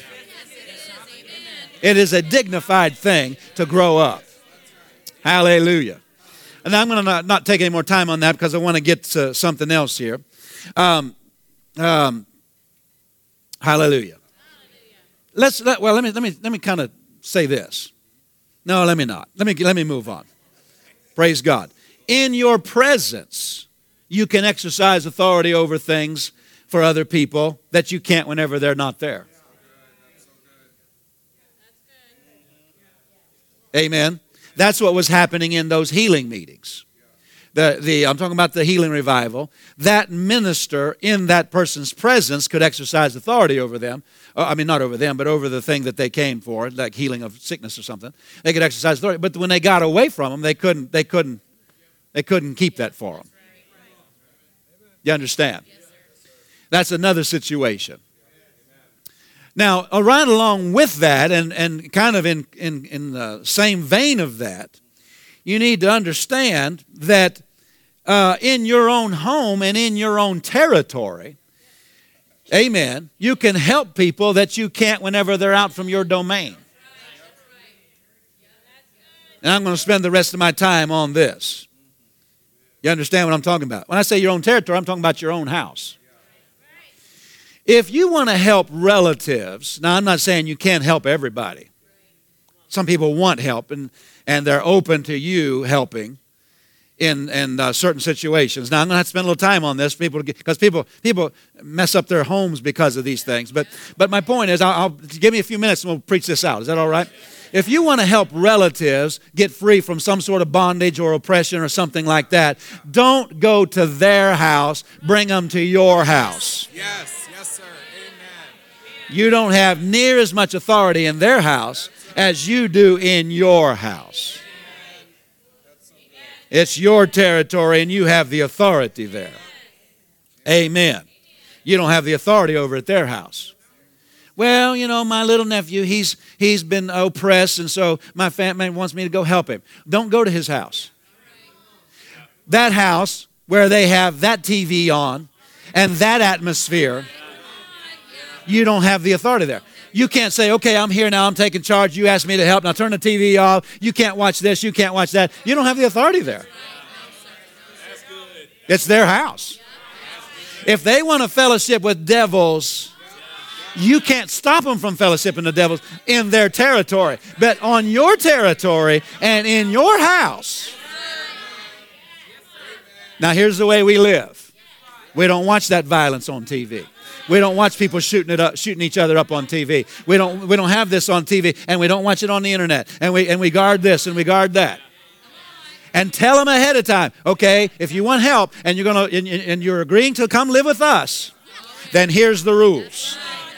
It is a dignified thing to grow up. Hallelujah. And I'm going to not, not take any more time on that because I want to get to something else here. Um, um, hallelujah. Let's let, well. Let me let me let me kind of say this. No, let me not. Let me let me move on. Praise God. In your presence, you can exercise authority over things for other people that you can't whenever they're not there. Amen. That's what was happening in those healing meetings. The, the, I'm talking about the healing revival. That minister in that person's presence could exercise authority over them. Uh, I mean, not over them, but over the thing that they came for, like healing of sickness or something. They could exercise authority. But when they got away from them, they couldn't, they couldn't, they couldn't keep that for them. You understand? That's another situation. Now, uh, right along with that, and, and kind of in, in, in the same vein of that, you need to understand that uh, in your own home and in your own territory, amen, you can help people that you can't whenever they're out from your domain. And I'm going to spend the rest of my time on this. You understand what I'm talking about? When I say your own territory, I'm talking about your own house. If you want to help relatives, now I'm not saying you can't help everybody. Some people want help, and, and they're open to you helping in, in uh, certain situations. Now, I'm going to have to spend a little time on this people because people people mess up their homes because of these things. But but my point is, I'll, I'll give me a few minutes and we'll preach this out. Is that all right? If you want to help relatives get free from some sort of bondage or oppression or something like that, don't go to their house, bring them to your house. Yes, yes, sir. Amen. You don't have near as much authority in their house as you do in your house. It's your territory and you have the authority there. Amen. You don't have the authority over at their house. Well, you know, my little nephew, he's he's been oppressed, and so my family wants me to go help him. Don't go to his house. That house where they have that T V on and that atmosphere, you don't have the authority there. You can't say, okay, I'm here now, I'm taking charge, you asked me to help, now turn the T V off, you can't watch this, you can't watch that. You don't have the authority there. It's their house. If they want to fellowship with devils, you can't stop them from fellowshipping the devils in their territory. But on your territory and in your house. Now here's the way we live. We don't watch that violence on T V. We don't watch people shooting it up, shooting each other up on T V. We don't we don't have this on T V, and we don't watch it on the internet. And we and we guard this and we guard that. And tell them ahead of time, okay, if you want help and you're gonna and, and you're agreeing to come live with us, then here's the rules.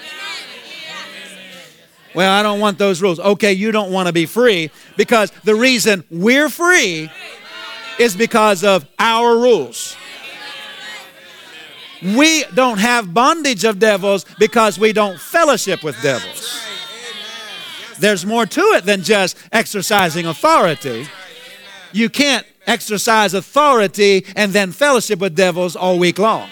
Well, I don't want those rules. Okay, you don't want to be free because the reason we're free is because of our rules. We don't have bondage of devils because we don't fellowship with devils. There's more to it than just exercising authority. You can't exercise authority and then fellowship with devils all week long.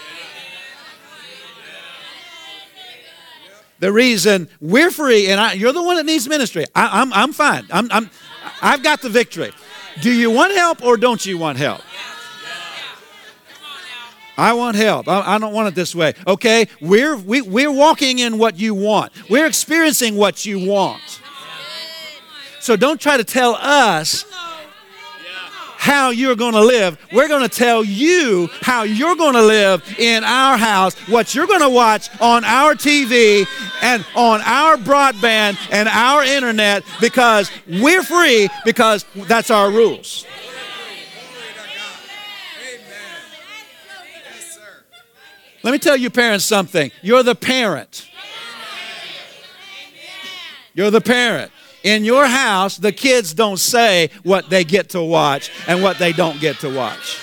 The reason we're free, and I, you're the one that needs ministry. I, I'm, I'm fine. I'm, I'm, I've got the victory. Do you want help or don't you want help? I want help. I, I don't want it this way. Okay, we're we, we're walking in what you want. We're experiencing what you want. So don't try to tell us how you're going to live. We're going to tell you how you're going to live in our house, what you're going to watch on our T V and on our broadband and our internet, because we're free, because that's our rules. Let me tell you parents something. You're the parent. You're the parent. In your house, the kids don't say what they get to watch and what they don't get to watch.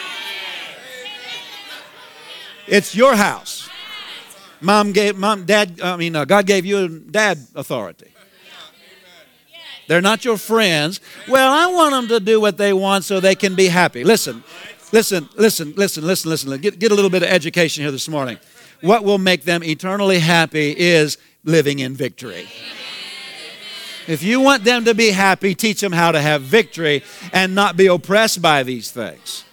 It's your house. Mom gave, mom, dad, I mean, uh, God gave you dad authority. They're not your friends. Well, I want them to do what they want so they can be happy. Listen, listen, listen, listen, listen, listen. Get, get a little bit of education here this morning. What will make them eternally happy is living in victory. If you want them to be happy, teach them how to have victory and not be oppressed by these things.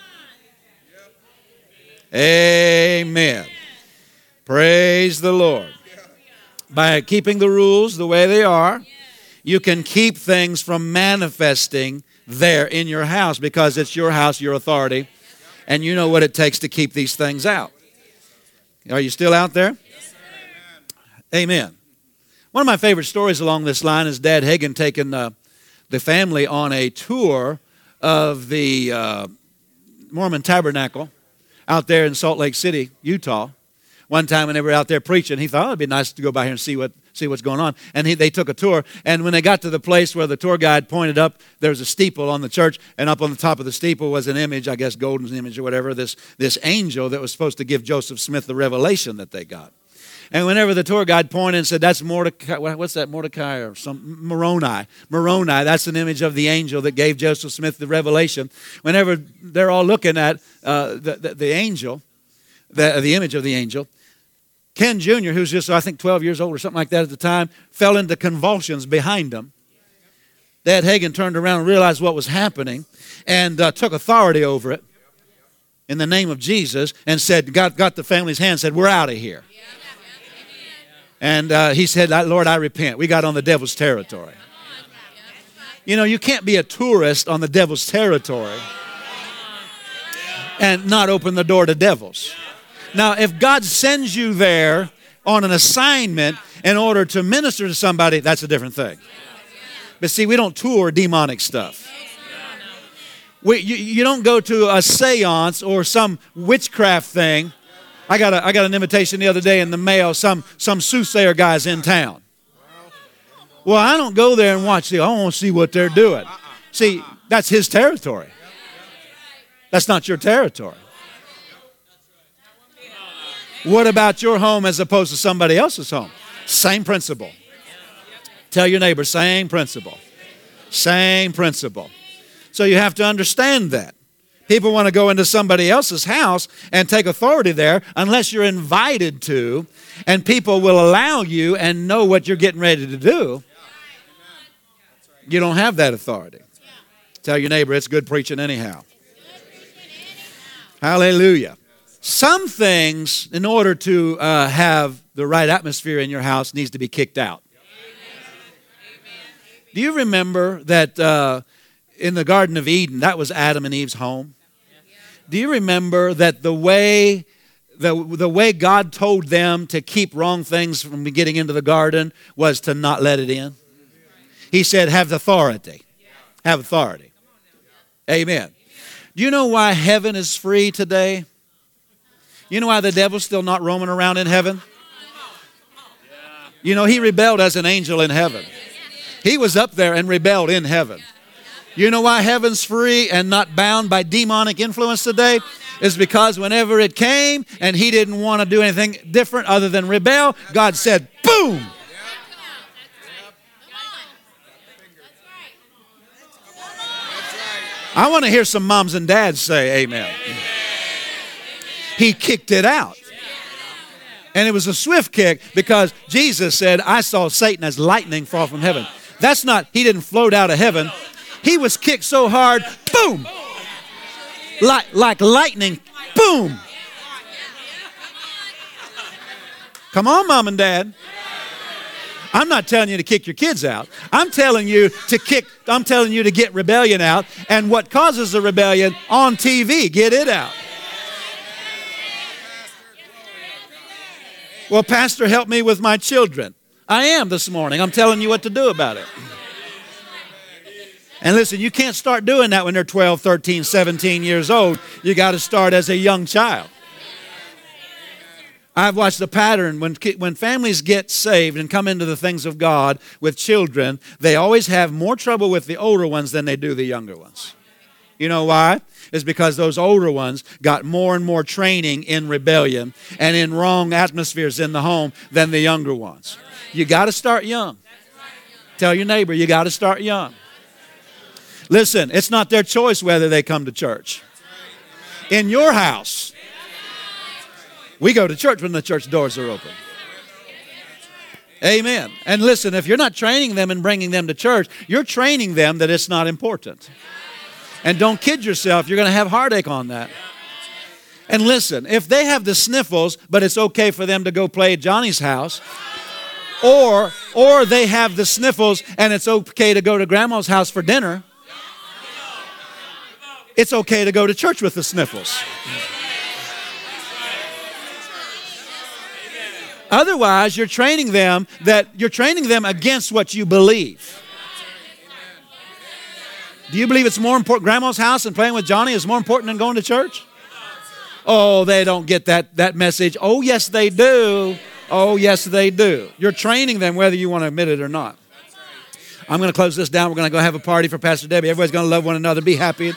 Amen. Praise the Lord. By keeping the rules the way they are, you can keep things from manifesting there in your house, because it's your house, your authority, and you know what it takes to keep these things out. Are you still out there? Amen. One of my favorite stories along this line is Dad Hagin taking uh, the family on a tour of the uh, Mormon Tabernacle out there in Salt Lake City, Utah. One time when they were out there preaching, he thought, oh, it'd be nice to go by here and see what see what's going on. And he, they took a tour. And when they got to the place where the tour guide pointed up, there was a steeple on the church. And up on the top of the steeple was an image, I guess golden image or whatever, this, this angel that was supposed to give Joseph Smith the revelation that they got. And whenever the tour guide pointed and said, that's Mordecai, what's that, Mordecai or some, Moroni. Moroni, that's an image of the angel that gave Joseph Smith the revelation. Whenever they're all looking at uh, the, the, the angel, the, the image of the angel, Ken Junior, who's just, I think, twelve years old or something like that at the time, fell into convulsions behind him. Dad Hagin turned around and realized what was happening and uh, took authority over it in the name of Jesus and said, got, got the family's hand and said, we're out of here. And uh, he said, Lord, I repent. We got on the devil's territory. You know, you can't be a tourist on the devil's territory and not open the door to devils. Now, if God sends you there on an assignment in order to minister to somebody, that's a different thing. But see, we don't tour demonic stuff. We, you, you don't go to a seance or some witchcraft thing. I got a, I got an invitation the other day in the mail. Some some soothsayer guy's in town. Well, I don't go there and watch the. I want to see what they're doing. See, that's his territory. That's not your territory. What about your home as opposed to somebody else's home? Same principle. Tell your neighbor, same principle. Same principle. So you have to understand that. People want to go into somebody else's house and take authority there unless you're invited to, and people will allow you and know what you're getting ready to do. You don't have that authority. Tell your neighbor it's good preaching anyhow. Hallelujah. Some things, in order to uh, have the right atmosphere in your house, needs to be kicked out. Do you remember that uh, in the Garden of Eden, that was Adam and Eve's home? Do you remember that the way the, the way God told them to keep wrong things from getting into the garden was to not let it in? He said, have authority. Have authority. Amen. Do you know why heaven is free today? You know why the devil's still not roaming around in heaven? You know, he rebelled as an angel in heaven. He was up there and rebelled in heaven. You know why heaven's free and not bound by demonic influence today? Is because whenever it came and he didn't want to do anything different other than rebel, God said, boom! I want to hear some moms and dads say amen. He kicked it out. And it was a swift kick because Jesus said, I saw Satan as lightning fall from heaven. That's not, he didn't float out of heaven. He was kicked so hard, boom, like, like lightning, boom. Come on, mom and dad. I'm not telling you to kick your kids out. I'm telling you to kick, I'm telling you to get rebellion out. And what causes the rebellion on T V, get it out. Well, Pastor, help me with my children. I am this morning. I'm telling you what to do about it. And listen, you can't start doing that when they're twelve, thirteen, seventeen years old. You got to start as a young child. I've watched the pattern when, when families get saved and come into the things of God with children, they always have more trouble with the older ones than they do the younger ones. You know why? It's because those older ones got more and more training in rebellion and in wrong atmospheres in the home than the younger ones. You got to start young. Tell your neighbor, you got to start young. Listen, it's not their choice whether they come to church. In your house, we go to church when the church doors are open. Amen. And listen, if you're not training them and bringing them to church, you're training them that it's not important. And don't kid yourself, you're going to have heartache on that. And listen, if they have the sniffles, but it's okay for them to go play at Johnny's house, or, or they have the sniffles and it's okay to go to Grandma's house for dinner, it's okay to go to church with the sniffles. Otherwise, you're training them that you're training them against what you believe. Do you believe it's more important? Grandma's house and playing with Johnny is more important than going to church? Oh, they don't get that, that message. Oh, yes, they do. Oh, yes, they do. You're training them whether you want to admit it or not. I'm going to close this down. We're going to go have a party for Pastor Debbie. Everybody's going to love one another. Be happy.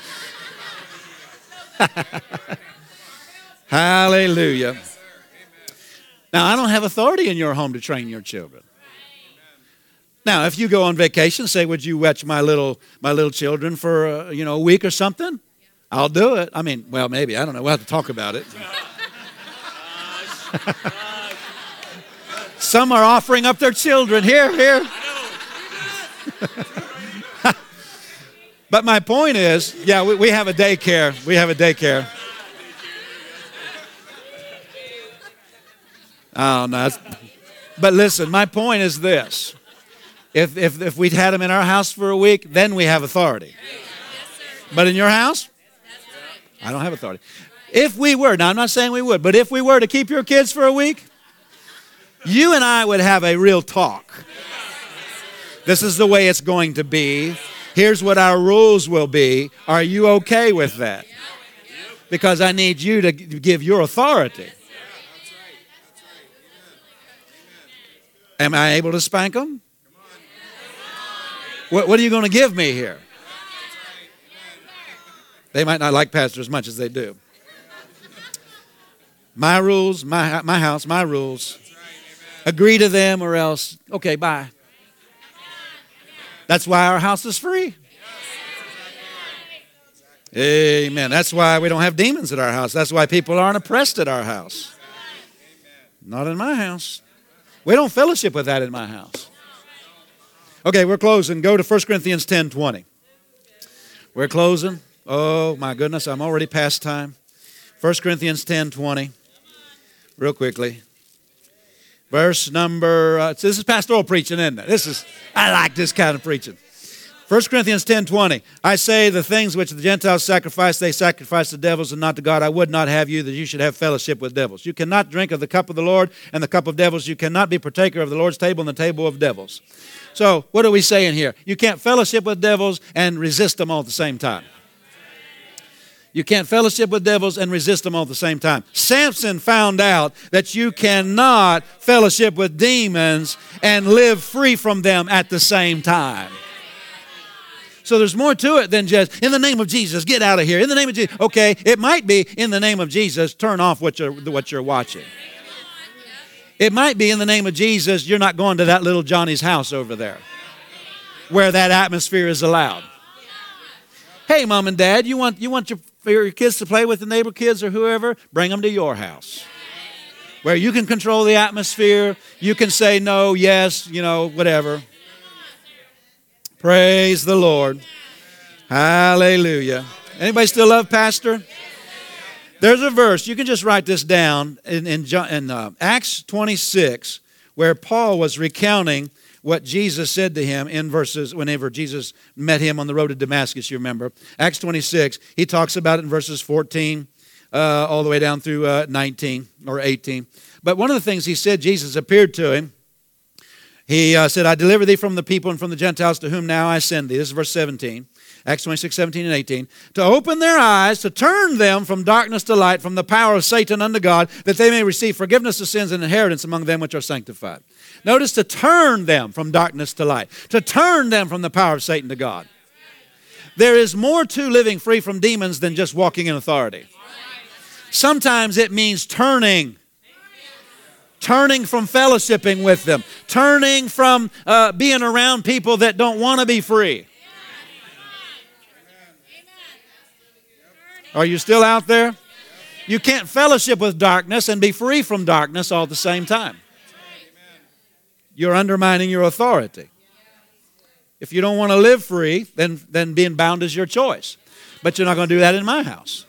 Hallelujah. Now, I don't have authority in your home to train your children. Now, if you go on vacation, say, would you watch my little my little children for uh, you know a week or something? I'll do it. I mean, well, maybe. I don't know. We'll have to talk about it. Some are offering up their children. Here, here. But my point is, yeah, we, we have a daycare. We have a daycare. Oh, no. But listen, my point is this. If, if, if we'd had them in our house for a week, then we have authority. But in your house, I don't have authority. If we were, now I'm not saying we would, but if we were to keep your kids for a week, you and I would have a real talk. This is the way it's going to be. Here's what our rules will be. Are you okay with that? Because I need you to give your authority. Am I able to spank them? What, what are you going to give me here? They might not like pastor as much as they do. My rules, my, my house, my rules. Agree to them or else, okay, bye. That's why our house is free. Amen. That's why we don't have demons at our house. That's why people aren't oppressed at our house. Not in my house. We don't fellowship with that in my house. Okay, we're closing. Go to First Corinthians ten twenty. We're closing. Oh, my goodness, I'm already past time. First Corinthians ten twenty. Real quickly. Verse number, uh, this is pastoral preaching, isn't it? This is, I like this kind of preaching. First Corinthians ten twenty. I say the things which the Gentiles sacrifice, they sacrifice to devils and not to God. I would not have you that you should have fellowship with devils. You cannot drink of the cup of the Lord and the cup of devils. You cannot be partaker of the Lord's table and the table of devils. So what are we saying here? You can't fellowship with devils and resist them all at the same time. You can't fellowship with devils and resist them all at the same time. Samson found out that you cannot fellowship with demons and live free from them at the same time. So there's more to it than just, in the name of Jesus, get out of here. In the name of Jesus. Okay, it might be, in the name of Jesus, turn off what you're, what you're watching. It might be, in the name of Jesus, you're not going to that little Johnny's house over there where that atmosphere is allowed. Hey, mom and dad, you want, you want your, for your kids to play with the neighbor kids or whoever? Bring them to your house where you can control the atmosphere. You can say no, yes, you know, whatever. Praise the Lord. Hallelujah. Anybody still love Pastor? There's a verse. You can just write this down in, in, in uh, Acts twenty-six where Paul was recounting what Jesus said to him in verses, whenever Jesus met him on the road to Damascus, you remember. Acts twenty-six, he talks about it in verses fourteen uh, all the way down through uh, nineteen or eighteen. But one of the things he said, Jesus appeared to him. He uh, said, I deliver thee from the people and from the Gentiles to whom now I send thee. This is verse seventeen. Acts twenty-six, seventeen, and eighteen. To open their eyes, to turn them from darkness to light, from the power of Satan unto God, that they may receive forgiveness of sins and inheritance among them which are sanctified. Notice, to turn them from darkness to light. To turn them from the power of Satan to God. There is more to living free from demons than just walking in authority. Sometimes it means turning. Turning from fellowshipping with them. Turning from uh, being around people that don't want to be free. Are you still out there? You can't fellowship with darkness and be free from darkness all at the same time. You're undermining your authority. If you don't want to live free, then, then being bound is your choice. But you're not going to do that in my house.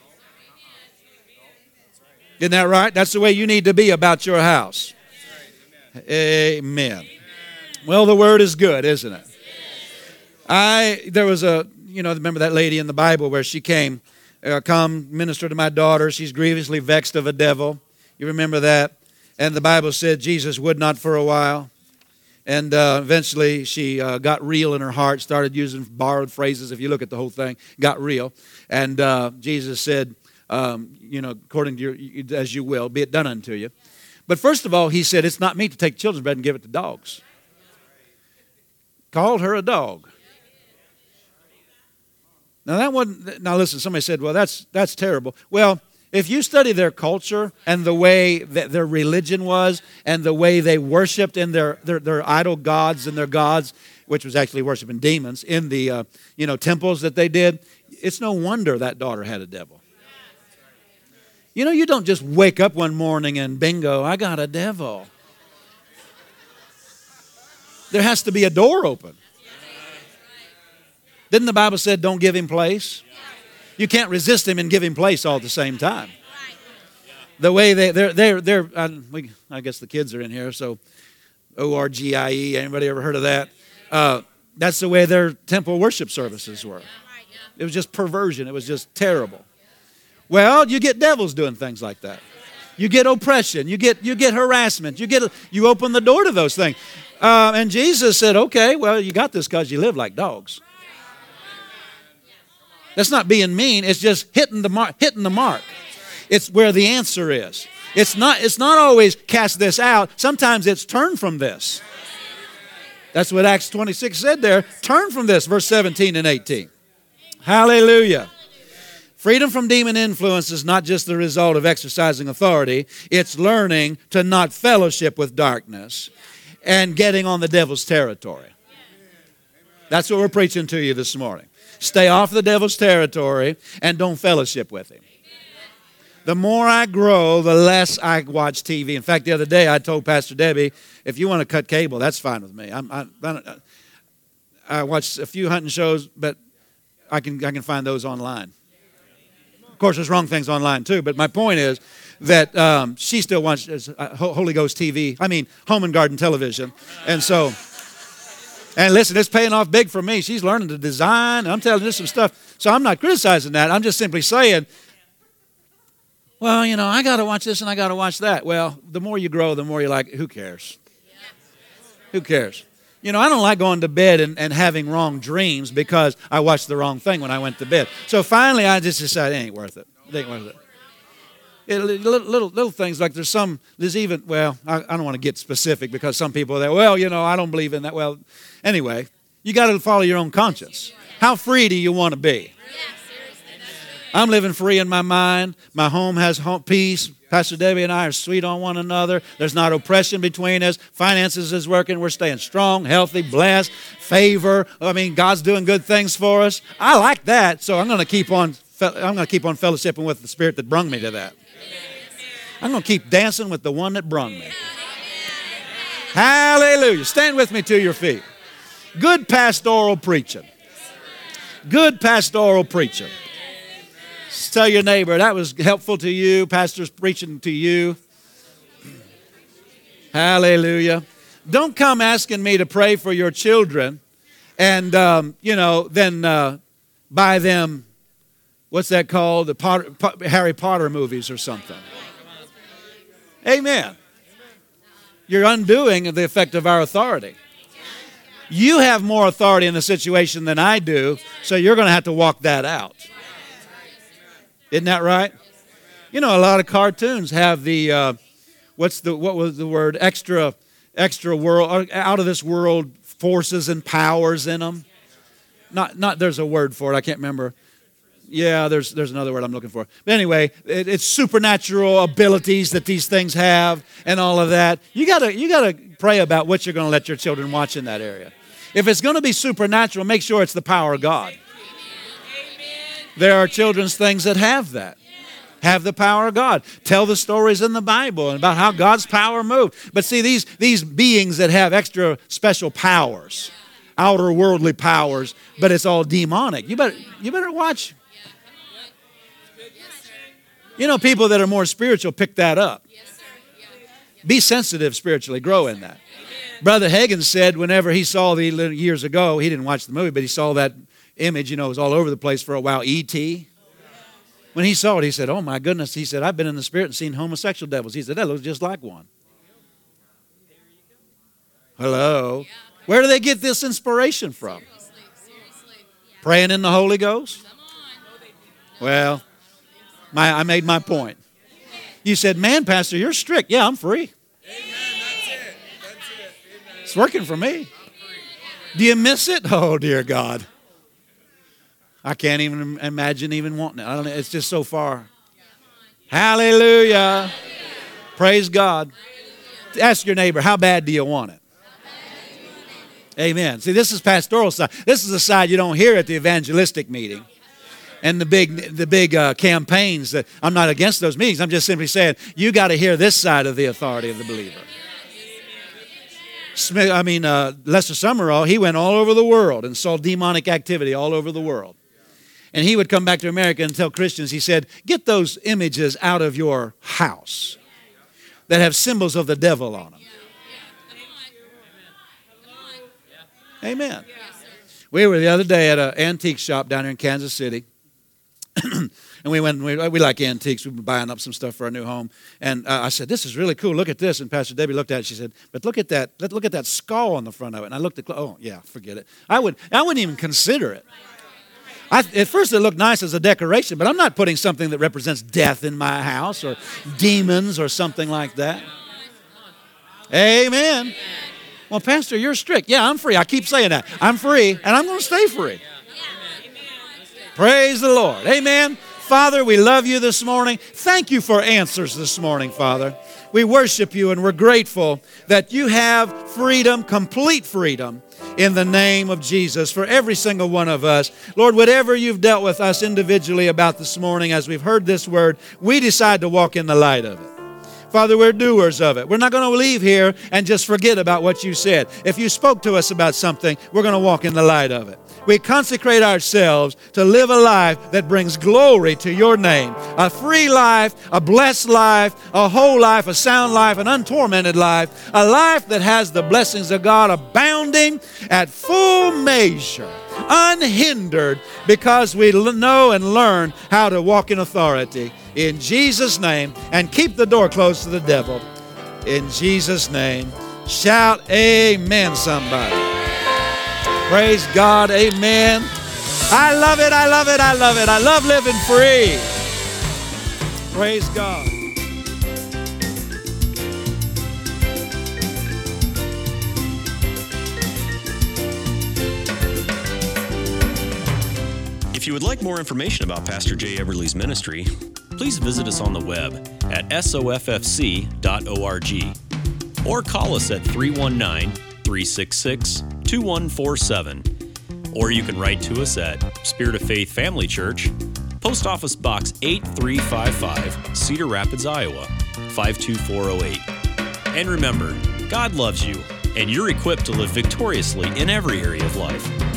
Isn't that right? That's the way you need to be about your house. Amen. Well, the word is good, isn't it? I, there was a, you know, remember that lady in the Bible where she came, uh, come minister to my daughter. She's grievously vexed of a devil. You remember that? And the Bible said Jesus would not for a while. And uh, eventually she uh, got real in her heart, started using borrowed phrases. If you look at the whole thing, got real. And uh, Jesus said, um, you know, according to your, as you will, be it done unto you. But first of all, he said, it's not meet to take children's bread and give it to dogs. Called her a dog. Now that wasn't, now listen, somebody said, well, that's that's terrible. Well, if you study their culture and the way that their religion was and the way they worshipped in their, their, their idol gods and their gods, which was actually worshiping demons, in the uh, you know temples that they did, it's no wonder that daughter had a devil. You know, you don't just wake up one morning and bingo, I got a devil. There has to be a door open. Didn't the Bible say don't give him place? You can't resist him and give him place all at the same time. The way they, they're, they're, they're uh, we, I guess the kids are in here, so O R G I E, anybody ever heard of that? Uh, that's the way their temple worship services were. It was just perversion. It was just terrible. Well, you get devils doing things like that. You get oppression. You get, you get harassment. You, get, you open the door to those things. Uh, and Jesus said, okay, well, you got this because you live like dogs. That's not being mean. It's just hitting the mark. Hitting the mark. It's where the answer is. It's not. It's not always cast this out. Sometimes it's turn from this. That's what Acts twenty-six said there. Turn from this, verse seventeen and eighteen. Hallelujah. Freedom from demon influence is not just the result of exercising authority. It's learning to not fellowship with darkness and getting on the devil's territory. That's what we're preaching to you this morning. Stay off the devil's territory and don't fellowship with him. The more I grow, the less I watch T V. In fact, the other day I told Pastor Debbie, if you want to cut cable, that's fine with me. I'm, I, I, I watch a few hunting shows, but I can I can find those online. Of course, there's wrong things online too, but my point is that um, she still watches uh, Holy Ghost T V. I mean, Home and Garden Television, and so. And listen, it's paying off big for me. She's learning to design. I'm telling you some stuff. So I'm not criticizing that. I'm just simply saying, well, you know, I got to watch this and I got to watch that. Well, the more you grow, the more you're like, who cares? Who cares? You know, I don't like going to bed and, and having wrong dreams because I watched the wrong thing when I went to bed. So finally, I just decided it ain't worth it. It ain't worth it. It, little, little little things like there's some, there's even, well, I, I don't want to get specific because some people are there, well, you know, I don't believe in that. Well, anyway, you got to follow your own conscience. How free do you want to be? I'm living free in my mind. My home has home, peace. Pastor Debbie and I are sweet on one another. There's not oppression between us. Finances is working. We're staying strong, healthy, blessed, favor. I mean, God's doing good things for us. I like that, so I'm going to keep on. I'm going to keep on fellowshipping with the Spirit that brung me to that. I'm going to keep dancing with the one that brung me. Hallelujah. Stand with me to your feet. Good pastoral preaching. Good pastoral preaching. Tell your neighbor, that was helpful to you. Pastor's preaching to you. Hallelujah. Don't come asking me to pray for your children and, um, you know, then uh, buy them, what's that called? The Potter, Harry Potter movies or something. Amen. You're undoing the effect of our authority. You have more authority in the situation than I do, so you're going to have to walk that out. Isn't that right? You know, a lot of cartoons have the, uh, what's the, what was the word? Extra, extra world, out of this world forces and powers in them. Not, not, there's a word for it, I can't remember. Yeah, there's there's another word I'm looking for. But anyway, it, it's supernatural abilities that these things have and all of that. You gotta you gotta pray about what you're going to let your children watch in that area. If it's going to be supernatural, make sure it's the power of God. There are children's things that have that. Have the power of God. Tell the stories in the Bible about how God's power moved. But see, these, these beings that have extra special powers, outer worldly powers, but it's all demonic. You better you better watch. You know, people that are more spiritual pick that up. Be sensitive spiritually. Grow in that. Brother Hagin said whenever he saw the, years ago, he didn't watch the movie, but he saw that image, you know, it was all over the place for a while, E T When he saw it, he said, oh my goodness. He said, I've been in the spirit and seen homosexual devils. He said, that looks just like one. Hello. Where do they get this inspiration from? Praying in the Holy Ghost? Well, my, I made my point. You said, man, Pastor, you're strict. Yeah, I'm free. It's working for me. Do you miss it? Oh, dear God. I can't even imagine even wanting it. I don't know. It's just so far. Hallelujah. Praise God. Ask your neighbor, how bad do you want it? Amen. See, this is pastoral side. This is the side you don't hear at the evangelistic meeting and the big, the big uh, campaigns. That I'm not against those meetings. I'm just simply saying you got to hear this side of the authority of the believer. Smith, I mean, uh, Lester Summerall, he went all over the world and saw demonic activity all over the world. And he would come back to America and tell Christians, he said, get those images out of your house that have symbols of the devil on them. Amen. We were the other day at an antique shop down here in Kansas City. And we went, we, we like antiques. We've been buying up some stuff for our new home. And uh, I said, this is really cool. Look at this. And Pastor Debbie looked at it. She said, but look at that. Look at that skull on the front of it. And I looked at, oh, yeah, forget it. I, would, I wouldn't even consider it. I, at first it looked nice as a decoration, but I'm not putting something that represents death in my house or demons or something like that. Amen. Well, Pastor, you're strict. Yeah, I'm free. I keep saying that. I'm free, and I'm going to stay free. Praise the Lord. Amen. Father, we love you this morning. Thank you for answers this morning, Father. We worship you, and we're grateful that you have freedom, complete freedom, in the name of Jesus for every single one of us. Lord, whatever you've dealt with us individually about this morning as we've heard this word, we decide to walk in the light of it. Father, we're doers of it. We're not going to leave here and just forget about what you said. If you spoke to us about something, we're going to walk in the light of it. We consecrate ourselves to live a life that brings glory to your name. A free life, a blessed life, a whole life, a sound life, an untormented life. A life that has the blessings of God abounding at full measure, unhindered, because we know and learn how to walk in authority. In Jesus' name, and keep the door closed to the devil. In Jesus' name, shout amen, somebody. Praise God, amen. I love it, I love it, I love it. I love living free. Praise God. If you would like more information about Pastor Jay Eberly's ministry, please visit us on the web at soffc dot org or call us at three one nine, three six six, two one four seven. Or you can write to us at Spirit of Faith Family Church, Post Office Box eight three five five, Cedar Rapids, Iowa, five two four oh eight. And remember, God loves you, and you're equipped to live victoriously in every area of life.